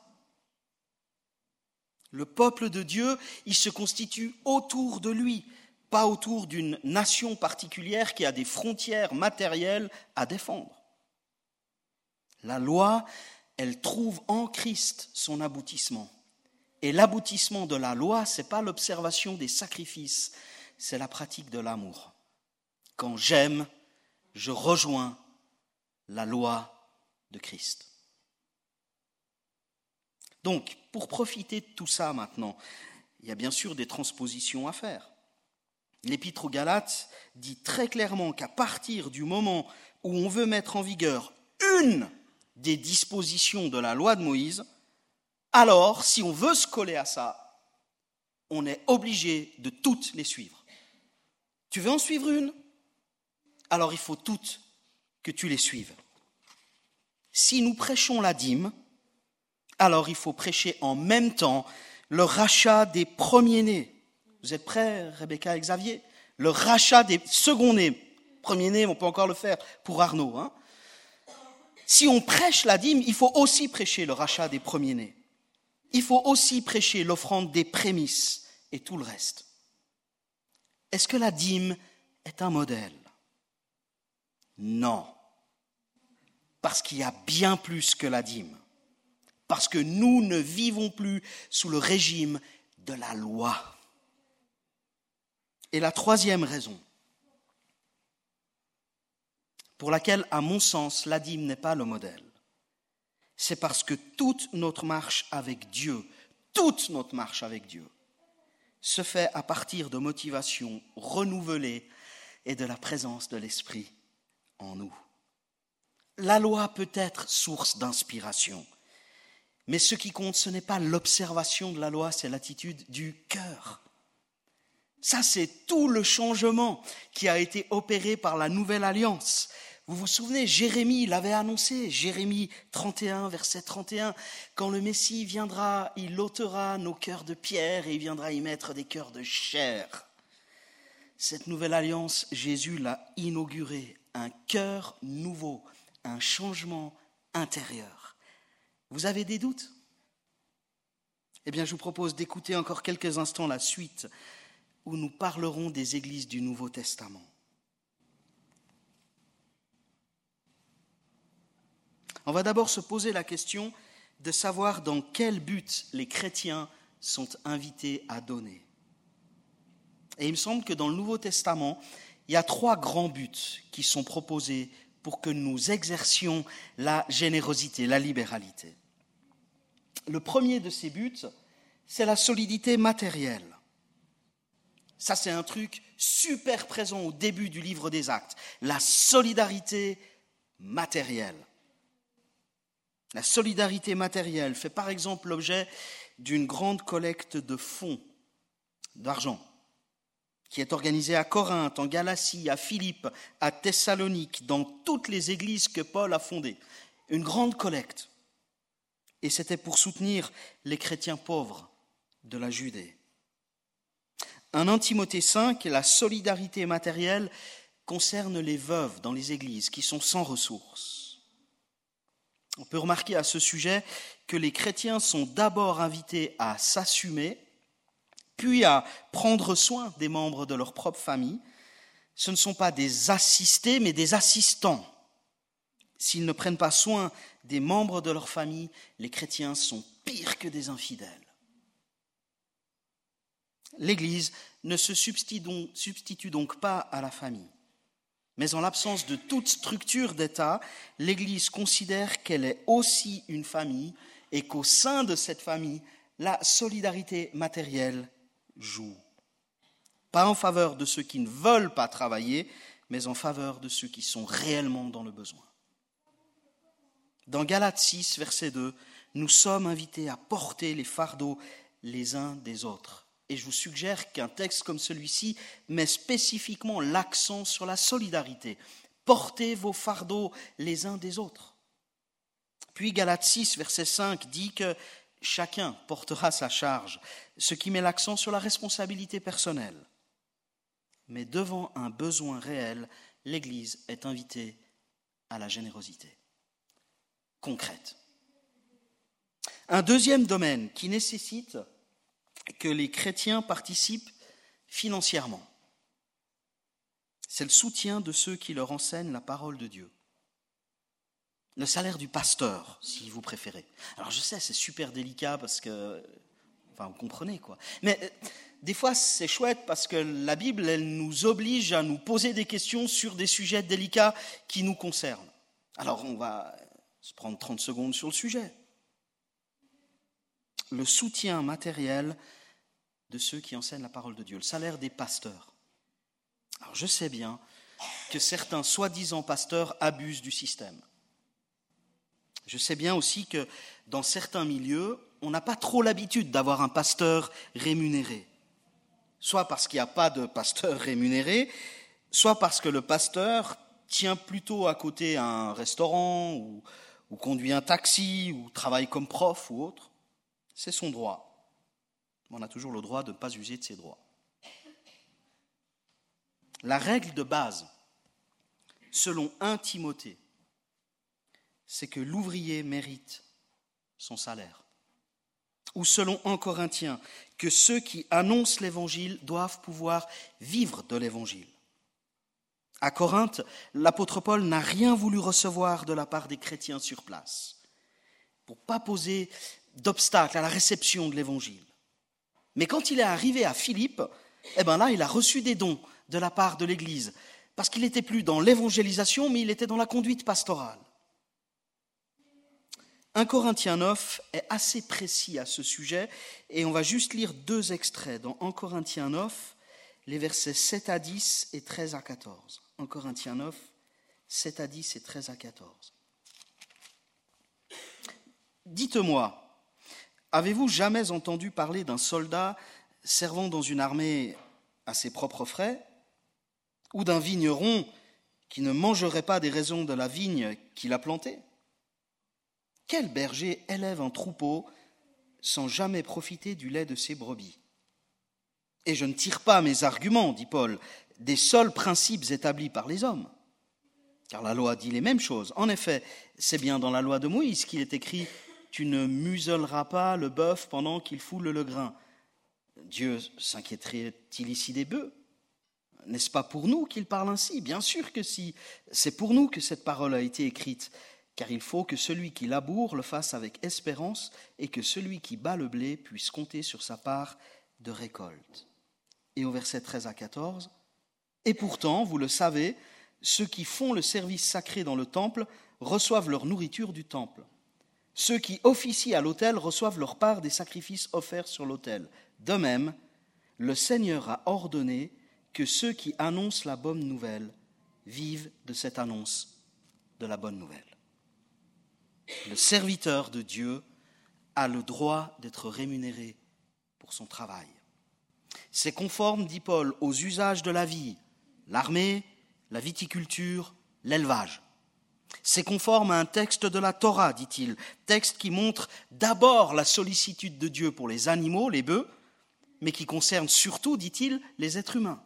Le peuple de Dieu, il se constitue autour de lui, pas autour d'une nation particulière qui a des frontières matérielles à défendre. La loi, elle trouve en Christ son aboutissement. Et l'aboutissement de la loi, ce n'est pas l'observation des sacrifices, c'est la pratique de l'amour. Quand j'aime, je rejoins la loi de Christ. Donc, pour profiter de tout ça maintenant, il y a bien sûr des transpositions à faire. L'Épître aux Galates dit très clairement qu'à partir du moment où on veut mettre en vigueur une des dispositions de la loi de Moïse, alors, si on veut se coller à ça, on est obligé de toutes les suivre. Tu veux en suivre une? Alors il faut toutes que tu les suives. Si nous prêchons la dîme, alors il faut prêcher en même temps le rachat des premiers-nés. Vous êtes prêts, Rebecca et Xavier? Le rachat des seconds-nés. Premier-nés, on peut encore le faire pour Arnaud. Si on prêche la dîme, il faut aussi prêcher le rachat des premiers-nés. Il faut aussi prêcher l'offrande des prémices et tout le reste. Est-ce que la dîme est un modèle? Non. Parce qu'il y a bien plus que la dîme. Parce que nous ne vivons plus sous le régime de la loi. Et la troisième raison, pour laquelle, à mon sens, la dîme n'est pas le modèle, c'est parce que toute notre marche avec Dieu, se fait à partir de motivations renouvelées et de la présence de l'Esprit en nous. La loi peut être source d'inspiration, mais ce qui compte, ce n'est pas l'observation de la loi, c'est l'attitude du cœur. Ça, c'est tout le changement qui a été opéré par la nouvelle alliance. Vous vous souvenez, Jérémie l'avait annoncé, Jérémie 31, verset 31, « Quand le Messie viendra, il ôtera nos cœurs de pierre et il viendra y mettre des cœurs de chair. » Cette nouvelle alliance, Jésus l'a inaugurée, un cœur nouveau, un changement intérieur. Vous avez des doutes? Eh bien, je vous propose d'écouter encore quelques instants la suite où nous parlerons des églises du Nouveau Testament. On va d'abord se poser la question de savoir dans quel but les chrétiens sont invités à donner. Et il me semble que dans le Nouveau Testament, il y a 3 grands buts qui sont proposés pour que nous exercions la générosité, la libéralité. Le premier de ces buts, c'est la solidité matérielle. Ça, c'est un truc super présent au début du livre des Actes. La solidarité matérielle. La solidarité matérielle fait par exemple l'objet d'une grande collecte de fonds, d'argent, qui est organisée à Corinthe, en Galatie, à Philippe, à Thessalonique, dans toutes les églises que Paul a fondées. Une grande collecte. Et c'était pour soutenir les chrétiens pauvres de la Judée. Un 1 Timothée 5, la solidarité matérielle concerne les veuves dans les églises qui sont sans ressources. On peut remarquer à ce sujet que les chrétiens sont d'abord invités à s'assumer, puis à prendre soin des membres de leur propre famille. Ce ne sont pas des assistés, mais des assistants. S'ils ne prennent pas soin des membres de leur famille, les chrétiens sont pires que des infidèles. L'Église ne se substitue donc pas à la famille. Mais en l'absence de toute structure d'État, l'Église considère qu'elle est aussi une famille et qu'au sein de cette famille, la solidarité matérielle joue. Pas en faveur de ceux qui ne veulent pas travailler, mais en faveur de ceux qui sont réellement dans le besoin. Dans Galates 6, verset 2, nous sommes invités à porter les fardeaux les uns des autres. Et je vous suggère qu'un texte comme celui-ci met spécifiquement l'accent sur la solidarité. Portez vos fardeaux les uns des autres. Puis Galates 6, verset 5 dit que chacun portera sa charge, ce qui met l'accent sur la responsabilité personnelle. mais devant un besoin réel, l'Église est invitée à la générosité concrète. Un deuxième domaine qui nécessite que les chrétiens participent financièrement, c'est le soutien de ceux qui leur enseignent la parole de Dieu. Le salaire du pasteur, si vous préférez. Alors je sais, c'est super délicat parce que... Enfin, vous comprenez quoi. Mais des fois, c'est chouette parce que la Bible, elle nous oblige à nous poser des questions sur des sujets délicats qui nous concernent. Alors, on va se prendre 30 secondes sur le sujet. Le soutien matériel de ceux qui enseignent la parole de Dieu, le salaire des pasteurs. Alors, je sais bien que certains soi-disant pasteurs abusent du système. Je sais bien aussi que dans certains milieux, on n'a pas trop l'habitude d'avoir un pasteur rémunéré. Soit parce qu'il n'y a pas de pasteur rémunéré, soit parce que le pasteur tient plutôt à côté un restaurant ou conduit un taxi ou travaille comme prof ou autre. C'est son droit. On a toujours le droit de ne pas user de ses droits. La règle de base, selon 1 Timothée, c'est que l'ouvrier mérite son salaire. Ou selon 1 Corinthiens, que ceux qui annoncent l'Évangile doivent pouvoir vivre de l'Évangile. À Corinthe, l'apôtre Paul n'a rien voulu recevoir de la part des chrétiens sur place, pour ne pas poser d'obstacle à la réception de l'Évangile. Mais quand il est arrivé à Philippe, là, il a reçu des dons de la part de l'Église, parce qu'il n'était plus dans l'évangélisation, mais il était dans la conduite pastorale. 1 Corinthiens 9 est assez précis à ce sujet et on va juste lire 2 extraits dans 1 Corinthiens 9, les versets 7 à 10 et 13 à 14. 1 Corinthiens 9, 7 à 10 et 13 à 14. Dites-moi, avez-vous jamais entendu parler d'un soldat servant dans une armée à ses propres frais, ou d'un vigneron qui ne mangerait pas des raisins de la vigne qu'il a plantée ? Quel berger élève un troupeau sans jamais profiter du lait de ses brebis ? Et je ne tire pas mes arguments, dit Paul, des seuls principes établis par les hommes. Car la loi dit les mêmes choses. En effet, c'est bien dans la loi de Moïse qu'il est écrit « Tu ne muselleras pas le bœuf pendant qu'il foule le grain ». Dieu s'inquiéterait-il ici des bœufs ? N'est-ce pas pour nous qu'il parle ainsi ? Bien sûr que si, c'est pour nous que cette parole a été écrite. Car il faut que celui qui laboure le fasse avec espérance et que celui qui bat le blé puisse compter sur sa part de récolte. Et au verset 13 à 14, « Et pourtant, vous le savez, ceux qui font le service sacré dans le temple reçoivent leur nourriture du temple. Ceux qui officient à l'autel reçoivent leur part des sacrifices offerts sur l'autel. De même, le Seigneur a ordonné que ceux qui annoncent la bonne nouvelle vivent de cette annonce de la bonne nouvelle. » Le serviteur de Dieu a le droit d'être rémunéré pour son travail. C'est conforme, dit Paul, aux usages de la vie, l'armée, la viticulture, l'élevage. C'est conforme à un texte de la Torah, dit-il, texte qui montre d'abord la sollicitude de Dieu pour les animaux, les bœufs, mais qui concerne surtout, dit-il, les êtres humains.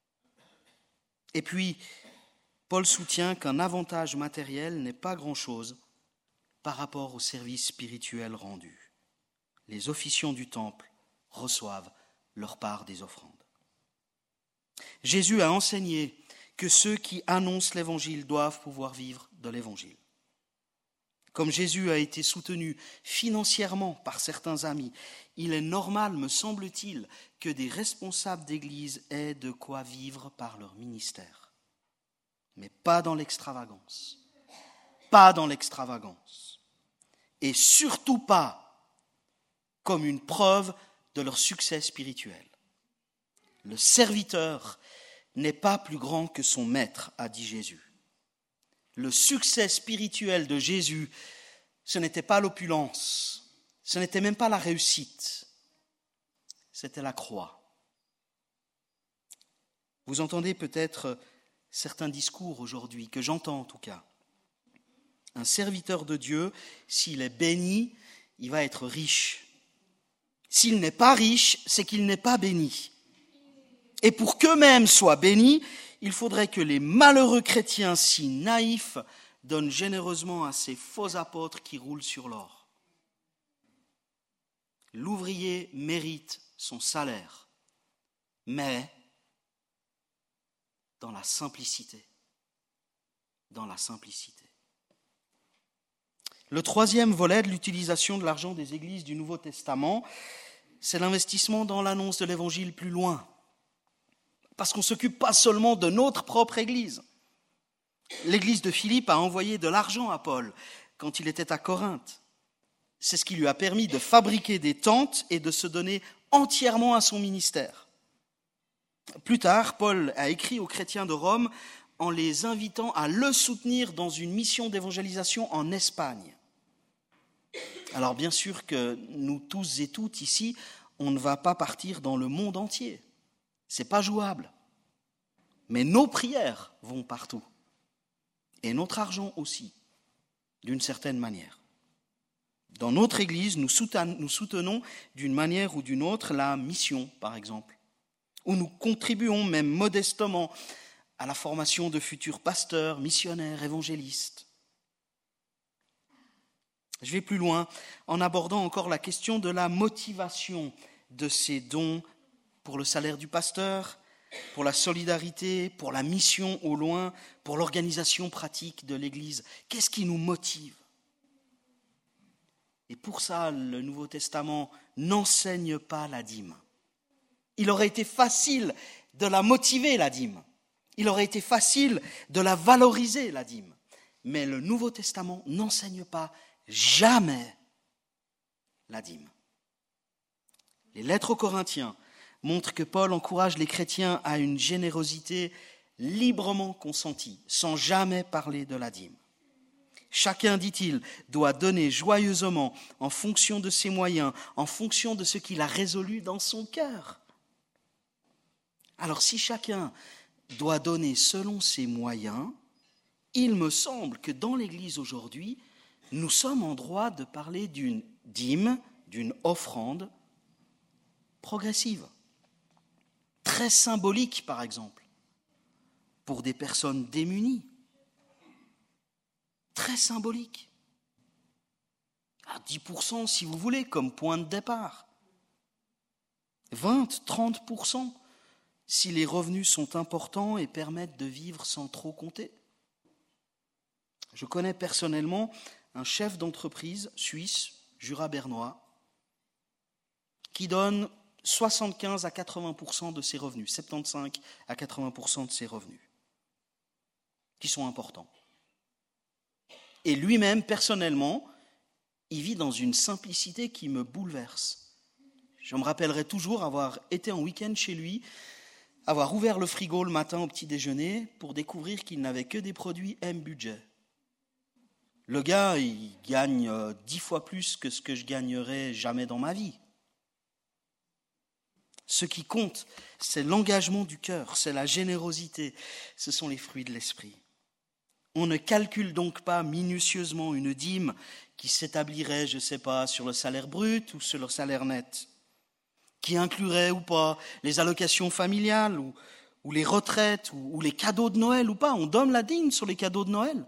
Et puis, Paul soutient qu'un avantage matériel n'est pas grand-chose par rapport au service spirituel rendu. Les officiants du temple reçoivent leur part des offrandes. Jésus a enseigné que ceux qui annoncent l'Évangile doivent pouvoir vivre de l'Évangile. Comme Jésus a été soutenu financièrement par certains amis, il est normal, me semble-t-il, que des responsables d'Église aient de quoi vivre par leur ministère. Mais pas dans l'extravagance. Pas dans l'extravagance. Et surtout pas comme une preuve de leur succès spirituel. Le serviteur n'est pas plus grand que son maître, a dit Jésus. Le succès spirituel de Jésus, ce n'était pas l'opulence, ce n'était même pas la réussite, c'était la croix. Vous entendez peut-être certains discours aujourd'hui, que j'entends en tout cas. Un serviteur de Dieu, s'il est béni, il va être riche. S'il n'est pas riche, c'est qu'il n'est pas béni. Et pour qu'eux-mêmes soient bénis, il faudrait que les malheureux chrétiens si naïfs donnent généreusement à ces faux apôtres qui roulent sur l'or. L'ouvrier mérite son salaire, mais dans la simplicité. Dans la simplicité. Le troisième volet de l'utilisation de l'argent des églises du Nouveau Testament, c'est l'investissement dans l'annonce de l'Évangile plus loin. Parce qu'on ne s'occupe pas seulement de notre propre église. L'église de Philippe a envoyé de l'argent à Paul quand il était à Corinthe. C'est ce qui lui a permis de fabriquer des tentes et de se donner entièrement à son ministère. Plus tard, Paul a écrit aux chrétiens de Rome en les invitant à le soutenir dans une mission d'évangélisation en Espagne. Alors bien sûr que nous tous et toutes ici, on ne va pas partir dans le monde entier. C'est pas jouable. Mais nos prières vont partout. Et notre argent aussi, d'une certaine manière. Dans notre Église, nous soutenons d'une manière ou d'une autre la mission, par exemple, où nous contribuons même modestement à la formation de futurs pasteurs, missionnaires, évangélistes. Je vais plus loin en abordant encore la question de la motivation de ces dons pour le salaire du pasteur, pour la solidarité, pour la mission au loin, pour l'organisation pratique de l'Église. Qu'est-ce qui nous motive ? Et pour ça, le Nouveau Testament n'enseigne pas la dîme. Il aurait été facile de la motiver, la dîme. Il aurait été facile de la valoriser, la dîme. Mais le Nouveau Testament n'enseigne pas jamais la dîme. Les lettres aux Corinthiens montrent que Paul encourage les chrétiens à une générosité librement consentie, sans jamais parler de la dîme. Chacun, dit-il, doit donner joyeusement en fonction de ses moyens, en fonction de ce qu'il a résolu dans son cœur. Alors si chacun doit donner selon ses moyens, il me semble que dans l'Église aujourd'hui, nous sommes en droit de parler d'une dîme, d'une offrande progressive, très symbolique par exemple, pour des personnes démunies. Très symbolique. À 10% si vous voulez, comme point de départ. 20, 30% si les revenus sont importants et permettent de vivre sans trop compter. Je connais personnellement un chef d'entreprise suisse, jura-bernois, qui donne 75 à 80% de ses revenus, 75 à 80% de ses revenus, qui sont importants. Et lui-même, personnellement, il vit dans une simplicité qui me bouleverse. Je me rappellerai toujours avoir été en week-end chez lui, avoir ouvert le frigo le matin au petit déjeuner pour découvrir qu'il n'avait que des produits M-budget. Le gars, il gagne 10 fois plus que ce que je gagnerais jamais dans ma vie. Ce qui compte, c'est l'engagement du cœur, c'est la générosité, ce sont les fruits de l'esprit. On ne calcule donc pas minutieusement une dîme qui s'établirait, je ne sais pas, sur le salaire brut ou sur le salaire net, qui inclurait ou pas les allocations familiales ou les retraites ou les cadeaux de Noël ou pas. On donne la dîme sur les cadeaux de Noël.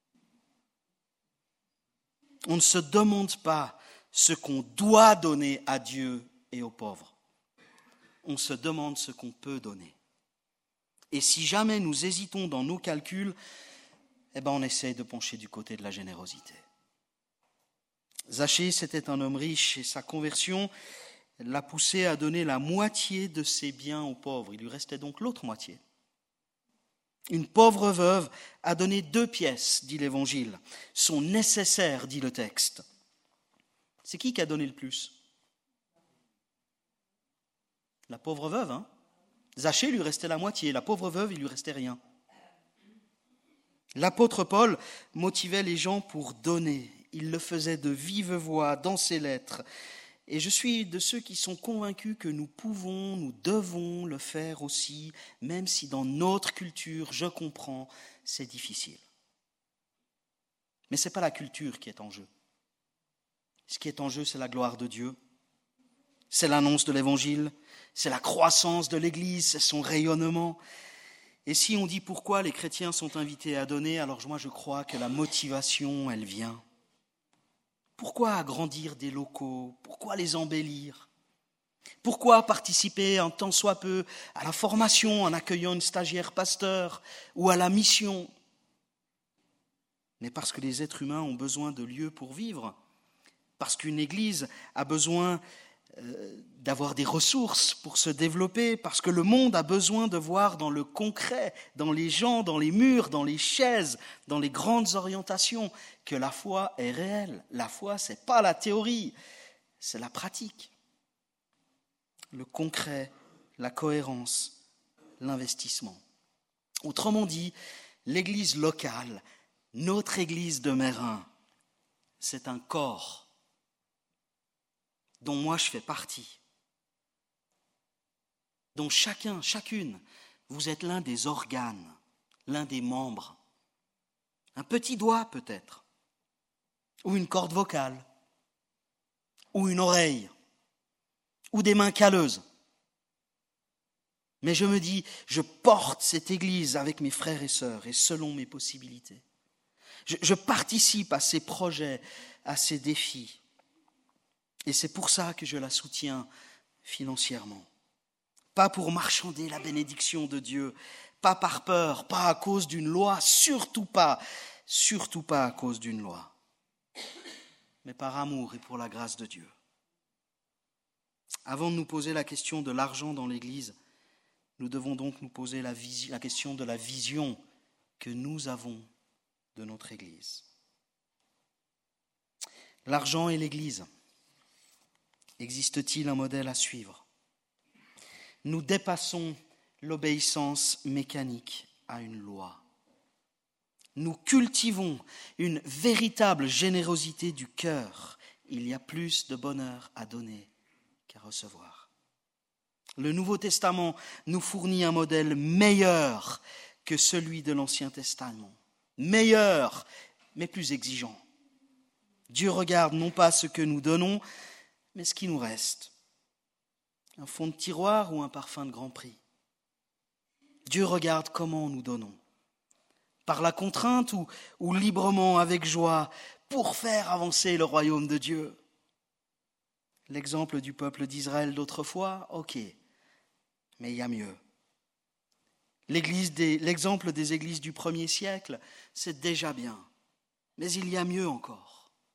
On ne se demande pas ce qu'on doit donner à Dieu et aux pauvres. On se demande ce qu'on peut donner. Et si jamais nous hésitons dans nos calculs, on essaye de pencher du côté de la générosité. Zachée, c'était un homme riche et sa conversion l'a poussé à donner la moitié de ses biens aux pauvres. Il lui restait donc l'autre moitié. Une pauvre veuve a donné 2 pièces, dit l'Évangile, sont nécessaires, dit le texte. C'est qui a donné le plus ? La pauvre veuve, hein ? Zachée lui restait la moitié, la pauvre veuve, il lui restait rien. L'apôtre Paul motivait les gens pour donner. Il le faisait de vive voix dans ses lettres. Et je suis de ceux qui sont convaincus que nous pouvons, nous devons le faire aussi, même si dans notre culture, je comprends, c'est difficile. Mais ce n'est pas la culture qui est en jeu. Ce qui est en jeu, c'est la gloire de Dieu. C'est l'annonce de l'Évangile, c'est la croissance de l'Église, c'est son rayonnement. Et si on dit pourquoi les chrétiens sont invités à donner, alors moi je crois que la motivation, elle vient. Pourquoi agrandir des locaux? Pourquoi les embellir? Pourquoi participer un tant soit peu à la formation en accueillant une stagiaire pasteur ou à la mission? Mais parce que les êtres humains ont besoin de lieux pour vivre, parce qu'une église a besoin d'avoir des ressources pour se développer, parce que le monde a besoin de voir dans le concret, dans les gens, dans les murs, dans les chaises, dans les grandes orientations, que la foi est réelle. La foi, ce n'est pas la théorie, c'est la pratique. Le concret, la cohérence, l'investissement. Autrement dit, l'église locale, notre église de Meyrin, c'est un corps dont moi je fais partie, dont chacun, chacune, vous êtes l'un des organes, l'un des membres, un petit doigt peut-être, ou une corde vocale, ou une oreille, ou des mains calleuses. Mais je me dis, je porte cette église avec mes frères et sœurs et selon mes possibilités. Je participe à ces projets, à ces défis. Et c'est pour ça que je la soutiens financièrement. Pas pour marchander la bénédiction de Dieu, pas par peur, pas à cause d'une loi, surtout pas à cause d'une loi, mais par amour et pour la grâce de Dieu. Avant de nous poser la question de l'argent dans l'Église, nous devons donc nous poser la question de la vision que nous avons de notre Église. L'argent et l'Église. Existe-t-il un modèle à suivre? Nous dépassons l'obéissance mécanique à une loi. Nous cultivons une véritable générosité du cœur. Il y a plus de bonheur à donner qu'à recevoir. Le Nouveau Testament nous fournit un modèle meilleur que celui de l'Ancien Testament. Meilleur, mais plus exigeant. Dieu regarde non pas ce que nous donnons, mais ce qui nous reste. Un fond de tiroir ou un parfum de grand prix. Dieu regarde comment nous donnons. Par la contrainte ou librement, avec joie, pour faire avancer le royaume de Dieu. L'exemple du peuple d'Israël d'autrefois, ok, mais il y a mieux. L'exemple des églises du 1er siècle, c'est déjà bien, mais il y a mieux encore.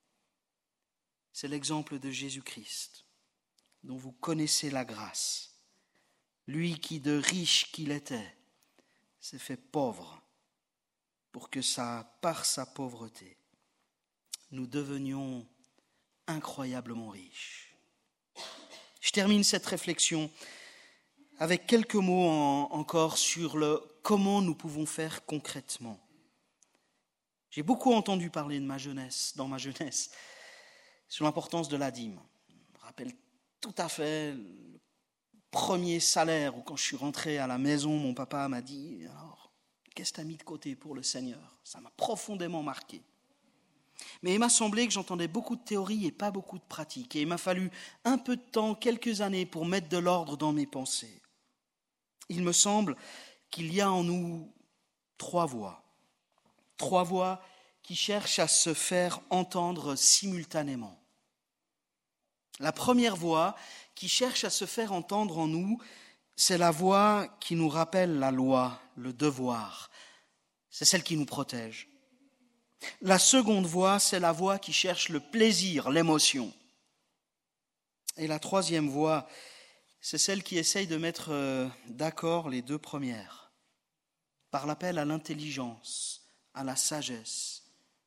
C'est l'exemple de Jésus-Christ, dont vous connaissez la grâce. Lui qui, de riche qu'il était, s'est fait pauvre pour que par sa pauvreté, nous devenions incroyablement riches. Je termine cette réflexion avec quelques mots encore sur comment nous pouvons faire concrètement. J'ai beaucoup entendu parler dans ma jeunesse, sur l'importance de la dîme. Je me rappelle tout à fait le premier salaire où quand je suis rentré à la maison, mon papa m'a dit « Alors, qu'est-ce que tu as mis de côté pour le Seigneur ?» Ça m'a profondément marqué. Mais il m'a semblé que j'entendais beaucoup de théories et pas beaucoup de pratiques. Et il m'a fallu un peu de temps, quelques années, pour mettre de l'ordre dans mes pensées. Il me semble qu'il y a en nous 3 voix. 3 voix qui cherchent à se faire entendre simultanément. La première voix qui cherche à se faire entendre en nous, c'est la voix qui nous rappelle la loi, le devoir. C'est celle qui nous protège. La seconde voix, c'est la voix qui cherche le plaisir, l'émotion. Et la troisième voix, c'est celle qui essaye de mettre d'accord les 2 premières, par l'appel à l'intelligence, à la sagesse,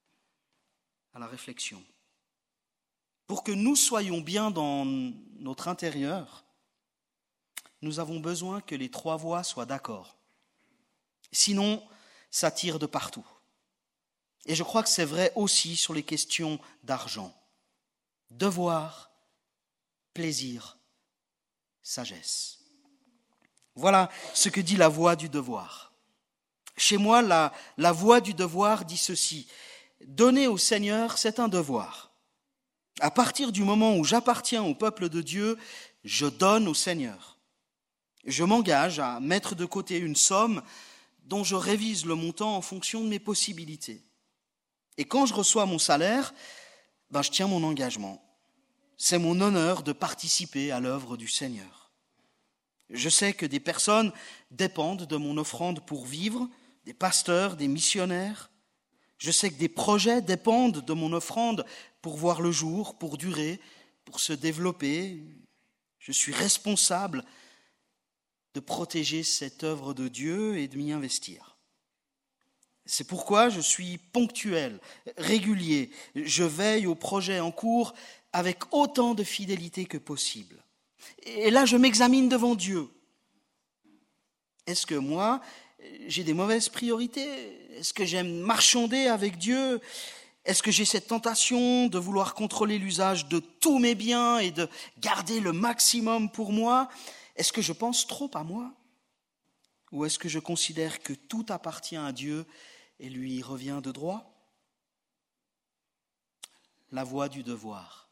à la réflexion. Pour que nous soyons bien dans notre intérieur, nous avons besoin que les 3 voix soient d'accord. Sinon, ça tire de partout. Et je crois que c'est vrai aussi sur les questions d'argent. Devoir, plaisir, sagesse. Voilà ce que dit la voix du devoir. Chez moi, la voix du devoir dit ceci. Donner au Seigneur, c'est un devoir. À partir du moment où j'appartiens au peuple de Dieu, je donne au Seigneur. Je m'engage à mettre de côté une somme dont je révise le montant en fonction de mes possibilités. Et quand je reçois mon salaire, je tiens mon engagement. C'est mon honneur de participer à l'œuvre du Seigneur. Je sais que des personnes dépendent de mon offrande pour vivre, des pasteurs, des missionnaires. Je sais que des projets dépendent de mon offrande pour voir le jour, pour durer, pour se développer. Je suis responsable de protéger cette œuvre de Dieu et de m'y investir. C'est pourquoi je suis ponctuel, régulier. Je veille aux projets en cours avec autant de fidélité que possible. Et là, je m'examine devant Dieu. Est-ce que moi, j'ai des mauvaises priorités? Est-ce que j'aime marchander avec Dieu? Est-ce que j'ai cette tentation de vouloir contrôler l'usage de tous mes biens et de garder le maximum pour moi? Est-ce que je pense trop à moi? Ou est-ce que je considère que tout appartient à Dieu et lui revient de droit? La voie du devoir.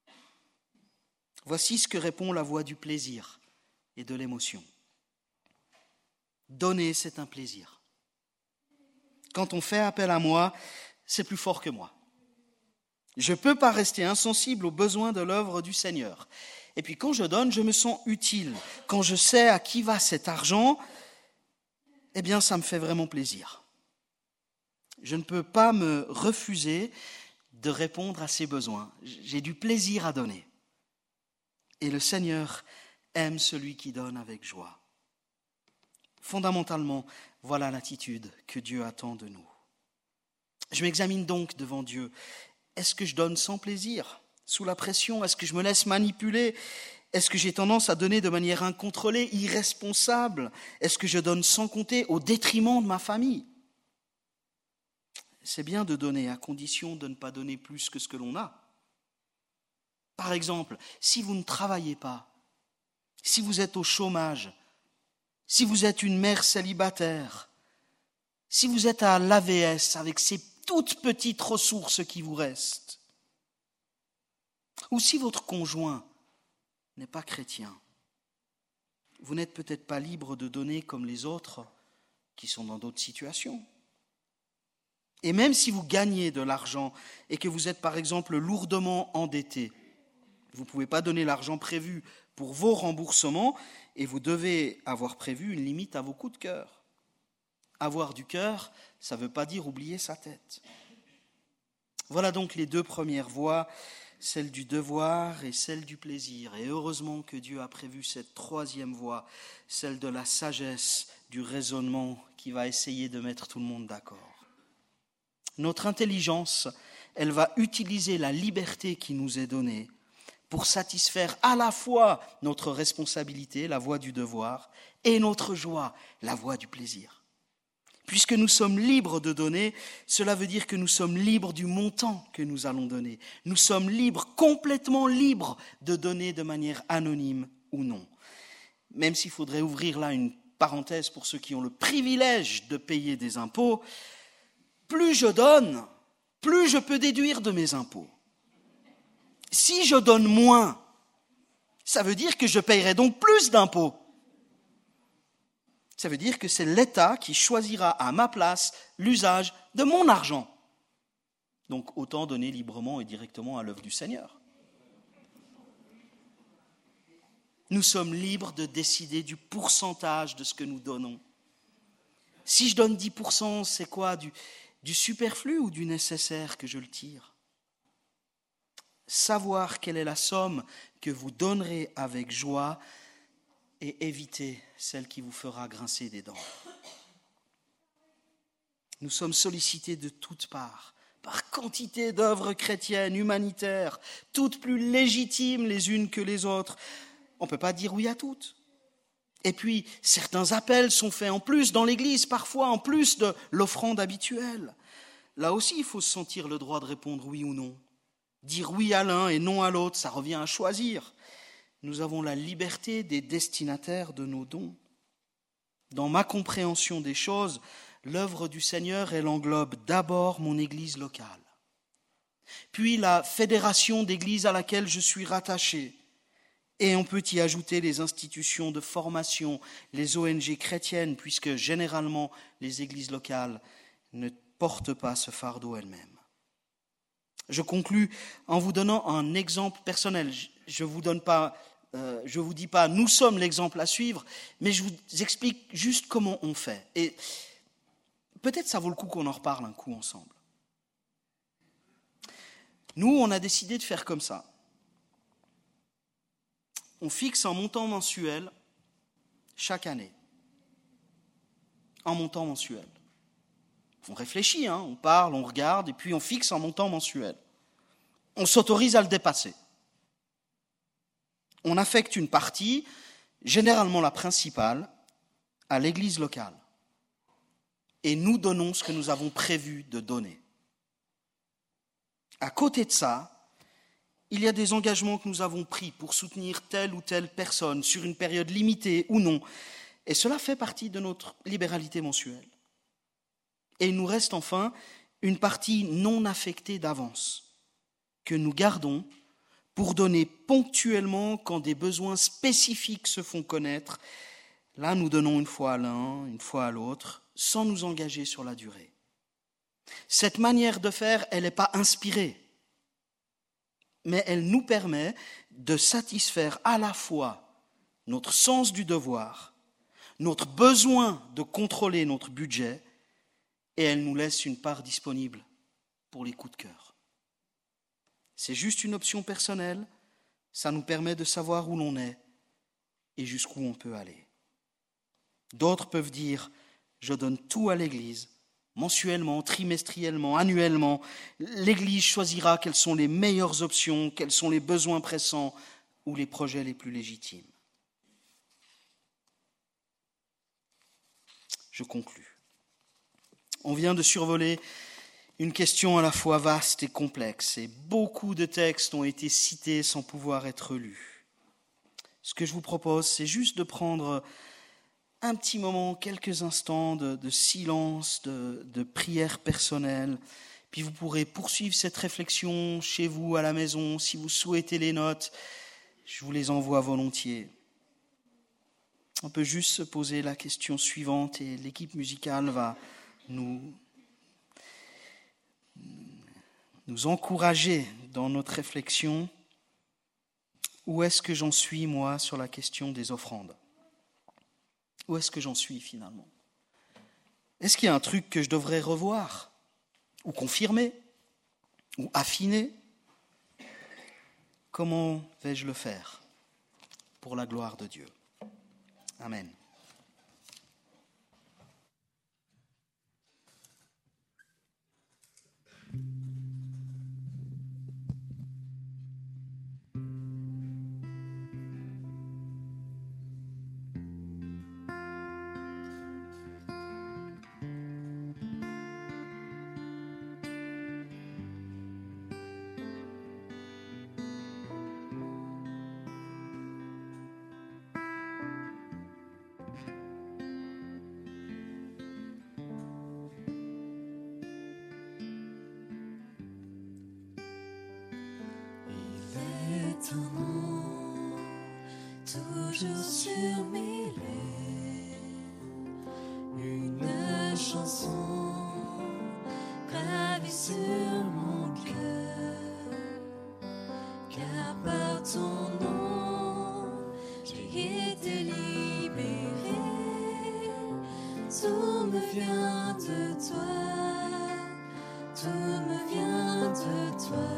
Voici ce que répond la voie du plaisir et de l'émotion. Donner, c'est un plaisir. Quand on fait appel à moi, c'est plus fort que moi. Je ne peux pas rester insensible aux besoins de l'œuvre du Seigneur. Et puis quand je donne, je me sens utile. Quand je sais à qui va cet argent, ça me fait vraiment plaisir. Je ne peux pas me refuser de répondre à ses besoins. J'ai du plaisir à donner. Et le Seigneur aime celui qui donne avec joie. Fondamentalement, voilà l'attitude que Dieu attend de nous. Je m'examine donc devant Dieu. Est-ce que je donne sans plaisir, sous la pression? Est-ce que je me laisse manipuler? Est-ce que j'ai tendance à donner de manière incontrôlée, irresponsable? Est-ce que je donne sans compter au détriment de ma famille? C'est bien de donner, à condition de ne pas donner plus que ce que l'on a. Par exemple, si vous ne travaillez pas, si vous êtes au chômage, si vous êtes une mère célibataire, si vous êtes à l'AVS avec ces toutes petites ressources qui vous restent, ou si votre conjoint n'est pas chrétien, vous n'êtes peut-être pas libre de donner comme les autres qui sont dans d'autres situations. Et même si vous gagnez de l'argent et que vous êtes par exemple lourdement endetté, vous ne pouvez pas donner l'argent prévu pour vos remboursements et vous devez avoir prévu une limite à vos coups de cœur. Avoir du cœur, ça ne veut pas dire oublier sa tête. Voilà donc les deux premières voies, celle du devoir et celle du plaisir. Et heureusement que Dieu a prévu cette troisième voie, celle de la sagesse, du raisonnement qui va essayer de mettre tout le monde d'accord. Notre intelligence, elle va utiliser la liberté qui nous est donnée pour satisfaire à la fois notre responsabilité, la voie du devoir, et notre joie, la voie du plaisir. Puisque nous sommes libres de donner, cela veut dire que nous sommes libres du montant que nous allons donner. Nous sommes libres, complètement libres de donner de manière anonyme ou non. Même s'il faudrait ouvrir là une parenthèse pour ceux qui ont le privilège de payer des impôts, plus je donne, plus je peux déduire de mes impôts. Si je donne moins, ça veut dire que je paierai donc plus d'impôts. Ça veut dire que c'est l'État qui choisira à ma place l'usage de mon argent. Donc autant donner librement et directement à l'œuvre du Seigneur. Nous sommes libres de décider du pourcentage de ce que nous donnons. Si je donne 10%, c'est quoi? Du superflu ou du nécessaire que je le tire? Savoir quelle est la somme que vous donnerez avec joie et éviter celle qui vous fera grincer des dents. Nous sommes sollicités de toutes parts, par quantité d'œuvres chrétiennes, humanitaires, toutes plus légitimes les unes que les autres. On ne peut pas dire oui à toutes. Et puis, certains appels sont faits en plus dans l'Église, parfois en plus de l'offrande habituelle. Là aussi, il faut se sentir le droit de répondre oui ou non. Dire oui à l'un et non à l'autre, ça revient à choisir. Nous avons la liberté des destinataires de nos dons. Dans ma compréhension des choses, l'œuvre du Seigneur, elle englobe d'abord mon Église locale, puis la fédération d'églises à laquelle je suis rattaché, Et on peut y ajouter les institutions de formation, les ONG chrétiennes, puisque généralement les églises locales ne portent pas ce fardeau elles-mêmes. Je conclus en vous donnant un exemple personnel. Je vous dis pas nous sommes l'exemple à suivre, mais je vous explique juste comment on fait. Et peut-être ça vaut le coup qu'on en reparle un coup ensemble. Nous, on a décidé de faire comme ça. On fixe un montant mensuel chaque année. Un montant mensuel. On réfléchit, on parle, on regarde, et puis on fixe un montant mensuel. On s'autorise à le dépasser. On affecte une partie, généralement la principale, à l'église locale. Et nous donnons ce que nous avons prévu de donner. À côté de ça, il y a des engagements que nous avons pris pour soutenir telle ou telle personne sur une période limitée ou non. Et cela fait partie de notre libéralité mensuelle. Et il nous reste enfin une partie non affectée d'avance que nous gardons pour donner ponctuellement quand des besoins spécifiques se font connaître. Là, nous donnons une fois à l'un, une fois à l'autre, sans nous engager sur la durée. Cette manière de faire, elle n'est pas inspirée, mais elle nous permet de satisfaire à la fois notre sens du devoir, notre besoin de contrôler notre budget, et elle nous laisse une part disponible pour les coups de cœur. C'est juste une option personnelle, ça nous permet de savoir où l'on est et jusqu'où on peut aller. D'autres peuvent dire « je donne tout à l'Église », mensuellement, trimestriellement, annuellement. L'Église choisira quelles sont les meilleures options, quels sont les besoins pressants ou les projets les plus légitimes. Je conclus. On vient de survoler une question à la fois vaste et complexe, et beaucoup de textes ont été cités sans pouvoir être lus. Ce que je vous propose, c'est juste de prendre un petit moment, quelques instants de silence, de prière personnelle. Puis vous pourrez poursuivre cette réflexion chez vous, à la maison. Si vous souhaitez les notes, je vous les envoie volontiers. On peut juste se poser la question suivante et l'équipe musicale va nous encourager dans notre réflexion. Où est-ce que j'en suis, moi, sur la question des offrandes ? Où est-ce que j'en suis finalement ? Est-ce qu'il y a un truc que je devrais revoir, ou confirmer, ou affiner ? Comment vais-je le faire pour la gloire de Dieu ? Amen. Toujours sur mes lèvres, une chanson gravée sur mon cœur, car par ton nom j'ai été libéré. Tout me vient de toi, tout me vient de toi.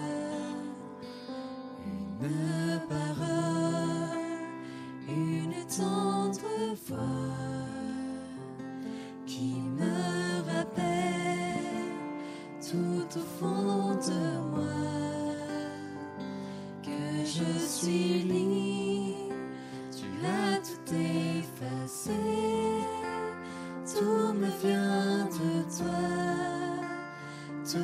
Une parole, une tendre voix qui me rappelle tout au fond de moi que je suis libre, tu as tout effacé. Tout me vient de toi, tout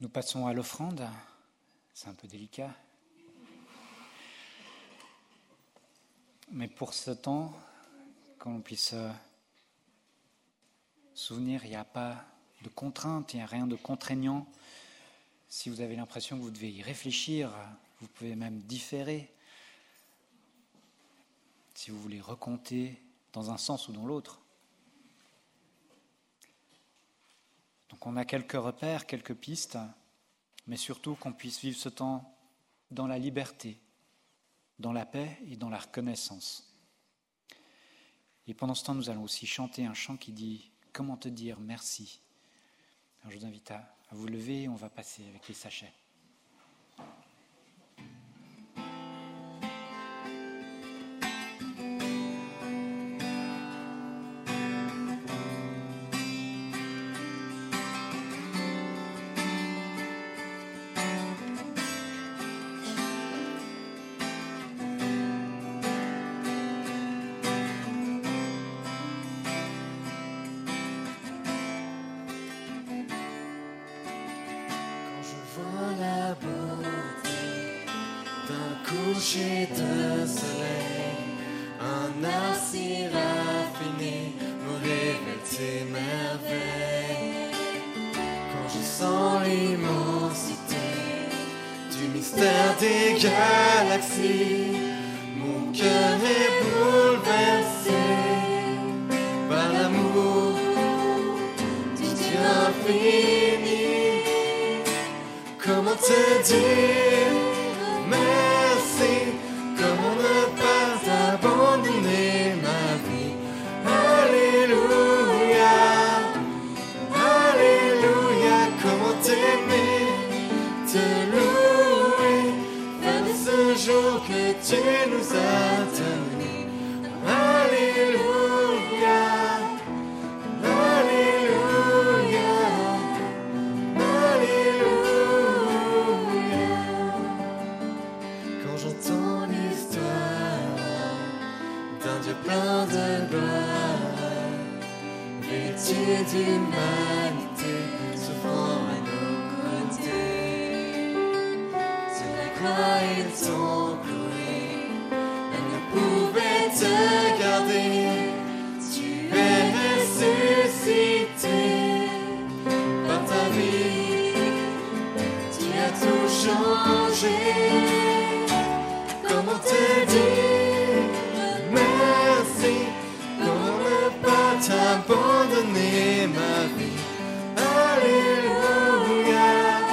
passons à l'offrande. C'est un peu délicat. Mais pour ce temps, qu'on puisse se souvenir, il n'y a pas de contrainte, il n'y a rien de contraignant. Si vous avez l'impression que vous devez y réfléchir, vous pouvez même différer. Si vous voulez recompter dans un sens ou dans l'autre. Donc on a quelques repères, quelques pistes, mais surtout qu'on puisse vivre ce temps dans la liberté, dans la paix et dans la reconnaissance. Et pendant ce temps, nous allons aussi chanter un chant qui dit « Comment te dire merci ?» Alors je vous invite à vous lever et on va passer avec les sachets. Coucher de soleil, un art si raffiné me révèle tes merveilles. Quand je sens l'immensité du mystère des galaxies, mon cœur est bouleversé par l'amour du Dieu infini. Comment te dire merci, comment ne pas abandonner ma vie. Alléluia, Alléluia, comment t'aimer, te louer, fin de ce jour que tu nous as donné. Alléluia, Alléluia, Alléluia. Quand j'entends l'histoire d'un Dieu plein de gloire, vêtu d'humanité, souffrant à nos côtés, sur la croix ils t'ont cloué, elle ne pouvait te garder, tu es ressuscité par ta vie, tu as tout changé. Comment te dire merci, comment ne pas t'abandonner ma vie. Alléluia,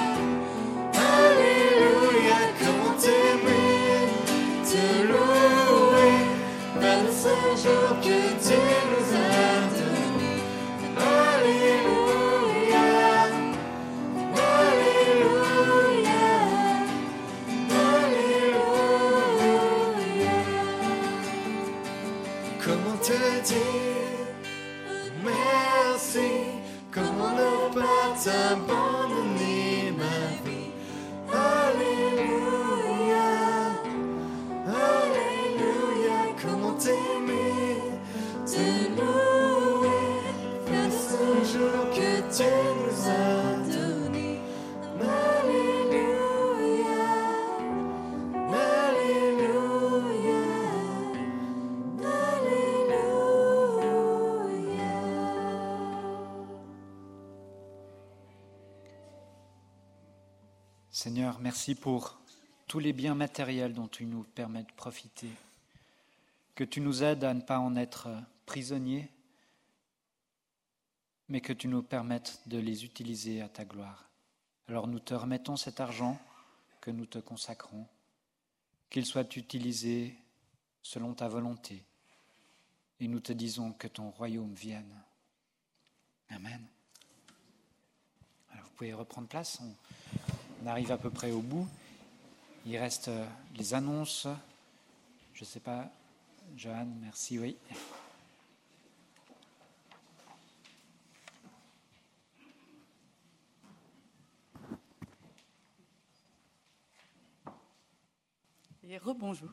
Alléluia, comment t'aimer, te louer, par ce jour que tu nous as donné. Alléluia, Alléluia, Alléluia. Comment te dire merci, comment ne pas t'abandonner ma vie. Alléluia, Alléluia, comment t'aimer, te louer, fin de ce jour que tu nous as donné. Alléluia, Alléluia, Alléluia. Seigneur, merci pour tous les biens matériels dont tu nous permets de profiter, que tu nous aides à ne pas en être prisonniers, mais que tu nous permettes de les utiliser à ta gloire. Alors nous te remettons cet argent que nous te consacrons, qu'il soit utilisé selon ta volonté, et nous te disons que ton royaume vienne. Amen. Alors vous pouvez reprendre place, on arrive à peu près au bout. Il reste les annonces. Je ne sais pas, Johan, merci, oui. Et rebonjour.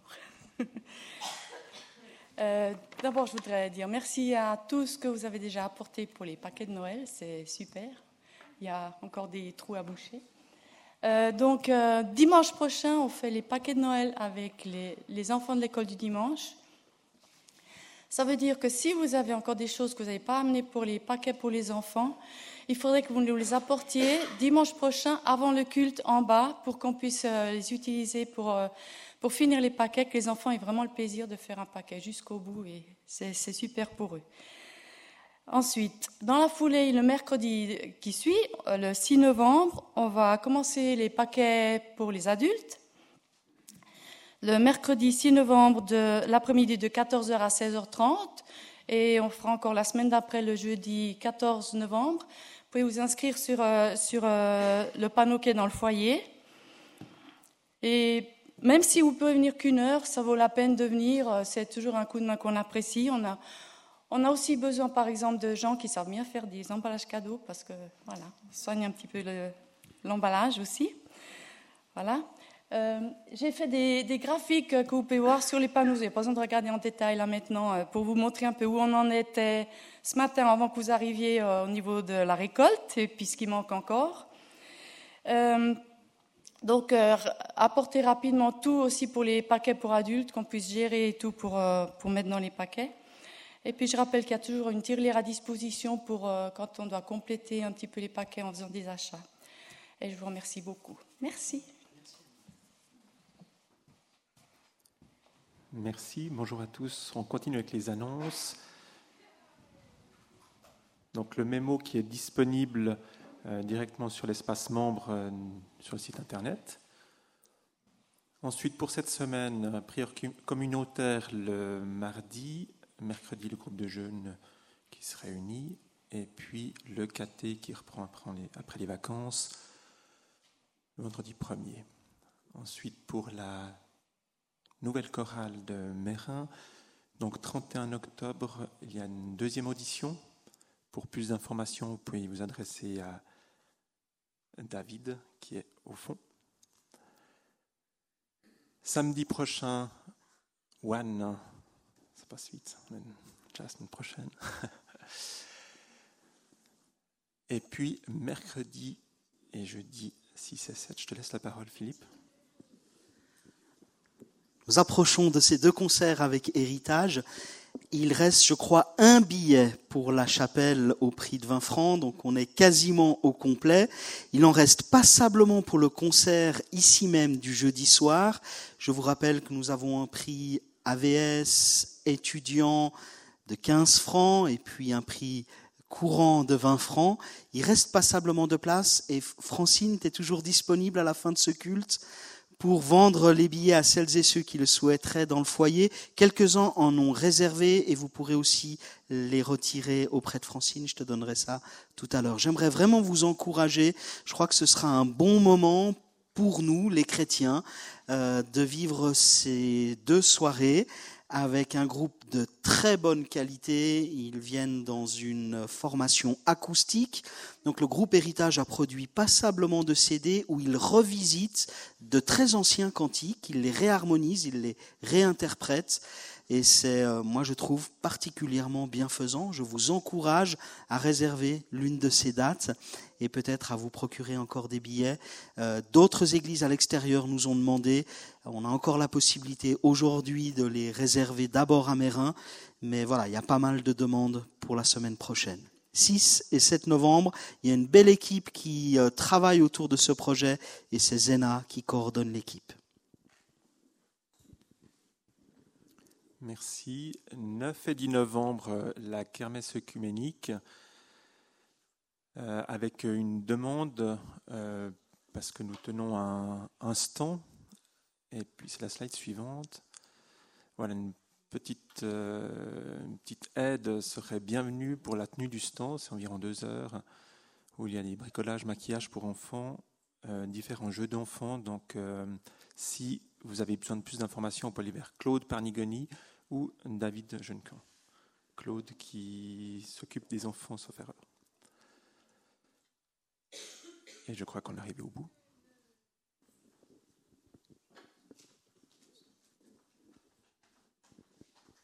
D'abord, je voudrais dire merci à tous ce que vous avez déjà apporté pour les paquets de Noël. C'est super. Il y a encore des trous à boucher. Dimanche prochain, on fait les paquets de Noël avec les enfants de l'école du dimanche. Ça veut dire que si vous avez encore des choses que vous n'avez pas amenées pour les paquets pour les enfants, il faudrait que vous nous les apportiez dimanche prochain avant le culte en bas pour qu'on puisse les utiliser pour finir les paquets, que les enfants aient vraiment le plaisir de faire un paquet jusqu'au bout et c'est super pour eux. Ensuite, dans la foulée, le mercredi qui suit, le 6 novembre, on va commencer les paquets pour les adultes. Le mercredi 6 novembre, l'après-midi de 14h à 16h30. Et on fera encore la semaine d'après, le jeudi 14 novembre. Vous pouvez vous inscrire sur le panneau qui est dans le foyer. Et même si vous pouvez venir qu'une heure, ça vaut la peine de venir. C'est toujours un coup de main qu'on apprécie. On a aussi besoin, par exemple, de gens qui savent bien faire des emballages cadeaux parce que, voilà, on soigne un petit peu l'emballage aussi. Voilà. J'ai fait des graphiques que vous pouvez voir sur les panneaux. Vous n'avez pas besoin de regarder en détail là maintenant pour vous montrer un peu où on en était ce matin avant que vous arriviez au niveau de la récolte et puis ce qui manque encore. Apporter rapidement tout aussi pour les paquets pour adultes, qu'on puisse gérer et tout pour mettre dans les paquets. Et puis je rappelle qu'il y a toujours une tirelire à disposition pour quand on doit compléter un petit peu les paquets en faisant des achats. Et je vous remercie beaucoup. Merci. Merci, bonjour à tous. On continue avec les annonces. Donc le mémo qui est disponible directement sur l'espace membre sur le site internet. Ensuite, pour cette semaine, prière communautaire le mardi, mercredi le groupe de jeûne qui se réunit, et puis le caté qui reprend après les vacances, le vendredi 1er. Ensuite, pour la nouvelle chorale de Mérin, donc 31 octobre, il y a une deuxième audition. Pour plus d'informations, vous pouvez vous adresser à David, qui est au fond. Samedi prochain, One, c'est pas suite, déjà la semaine prochaine. Et puis, mercredi et jeudi 6 et 7, je te laisse la parole, Philippe. Nous approchons de ces deux concerts avec Héritage. Il reste, je crois, un billet pour la chapelle au prix de 20 francs, donc on est quasiment au complet. Il en reste passablement pour le concert ici même du jeudi soir. Je vous rappelle que nous avons un prix AVS étudiant de 15 francs et puis un prix courant de 20 francs. Il reste passablement de place et Francine, tu es toujours disponible à la fin de ce culte pour vendre les billets à celles et ceux qui le souhaiteraient dans le foyer. Quelques-uns en ont réservé et vous pourrez aussi les retirer auprès de Francine. Je te donnerai ça tout à l'heure. J'aimerais vraiment vous encourager. Je crois que ce sera un bon moment pour nous, les chrétiens, de vivre ces deux soirées avec un groupe de très bonne qualité. Ils viennent dans une formation acoustique. Donc le groupe Héritage a produit passablement de CD où il revisite de très anciens cantiques, il les réharmonise, il les réinterprète. Et c'est, moi je trouve, particulièrement bienfaisant. Je vous encourage à réserver l'une de ces dates et peut-être à vous procurer encore des billets. D'autres églises à l'extérieur nous ont demandé, on a encore la possibilité aujourd'hui de les réserver d'abord à Mérin, mais voilà, il y a pas mal de demandes pour la semaine prochaine. 6 et 7 novembre, il y a une belle équipe qui travaille autour de ce projet et c'est Zena qui coordonne l'équipe. Merci. 9 et 10 novembre, la kermesse œcuménique avec une demande parce que nous tenons un stand. Et puis c'est la slide suivante. Voilà, une petite aide serait bienvenue pour la tenue du stand. C'est environ 2 heures où il y a des bricolages, maquillages pour enfants, différents jeux d'enfants. Donc si vous avez besoin de plus d'informations, on peut aller vers Claude Parnigoni ou David Jeunecamp. Claude qui s'occupe des enfants sauf erreur. Et je crois qu'on est arrivé au bout.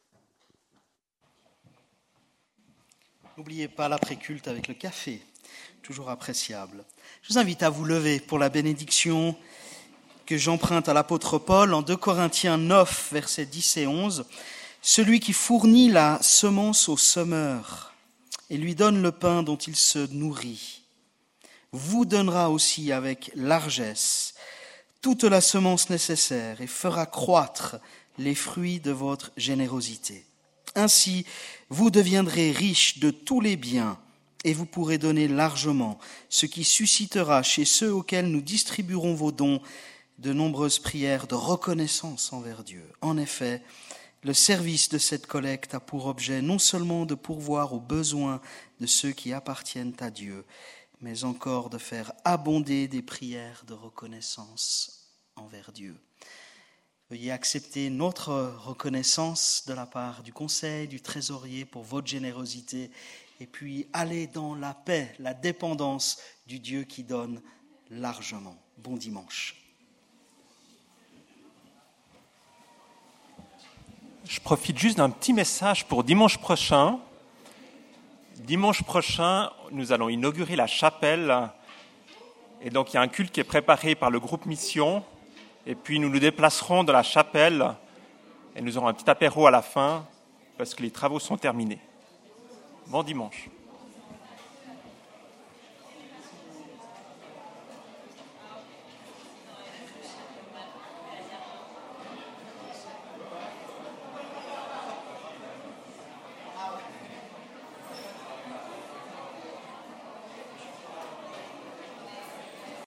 N'oubliez pas l'après-culte avec le café. toujours appréciable. Je vous invite à vous lever pour la bénédiction que j'emprunte à l'apôtre Paul en 2 Corinthiens 9, versets 10 et 11. Celui qui fournit la semence au semeur et lui donne le pain dont il se nourrit, vous donnera aussi avec largesse toute la semence nécessaire et fera croître les fruits de votre générosité. Ainsi, vous deviendrez riches de tous les biens et vous pourrez donner largement, ce qui suscitera chez ceux auxquels nous distribuerons vos dons de nombreuses prières de reconnaissance envers Dieu. En effet, le service de cette collecte a pour objet non seulement de pourvoir aux besoins de ceux qui appartiennent à Dieu, mais encore de faire abonder des prières de reconnaissance envers Dieu. Veuillez accepter notre reconnaissance de la part du conseil, du trésorier pour votre générosité et puis aller dans la paix, la dépendance du Dieu qui donne largement. Bon dimanche. Je profite juste d'un petit message pour dimanche prochain. Dimanche prochain, nous allons inaugurer la chapelle. Et donc, il y a un culte qui est préparé par le groupe Mission. Et puis, nous nous déplacerons dans la chapelle et nous aurons un petit apéro à la fin parce que les travaux sont terminés. Bon dimanche.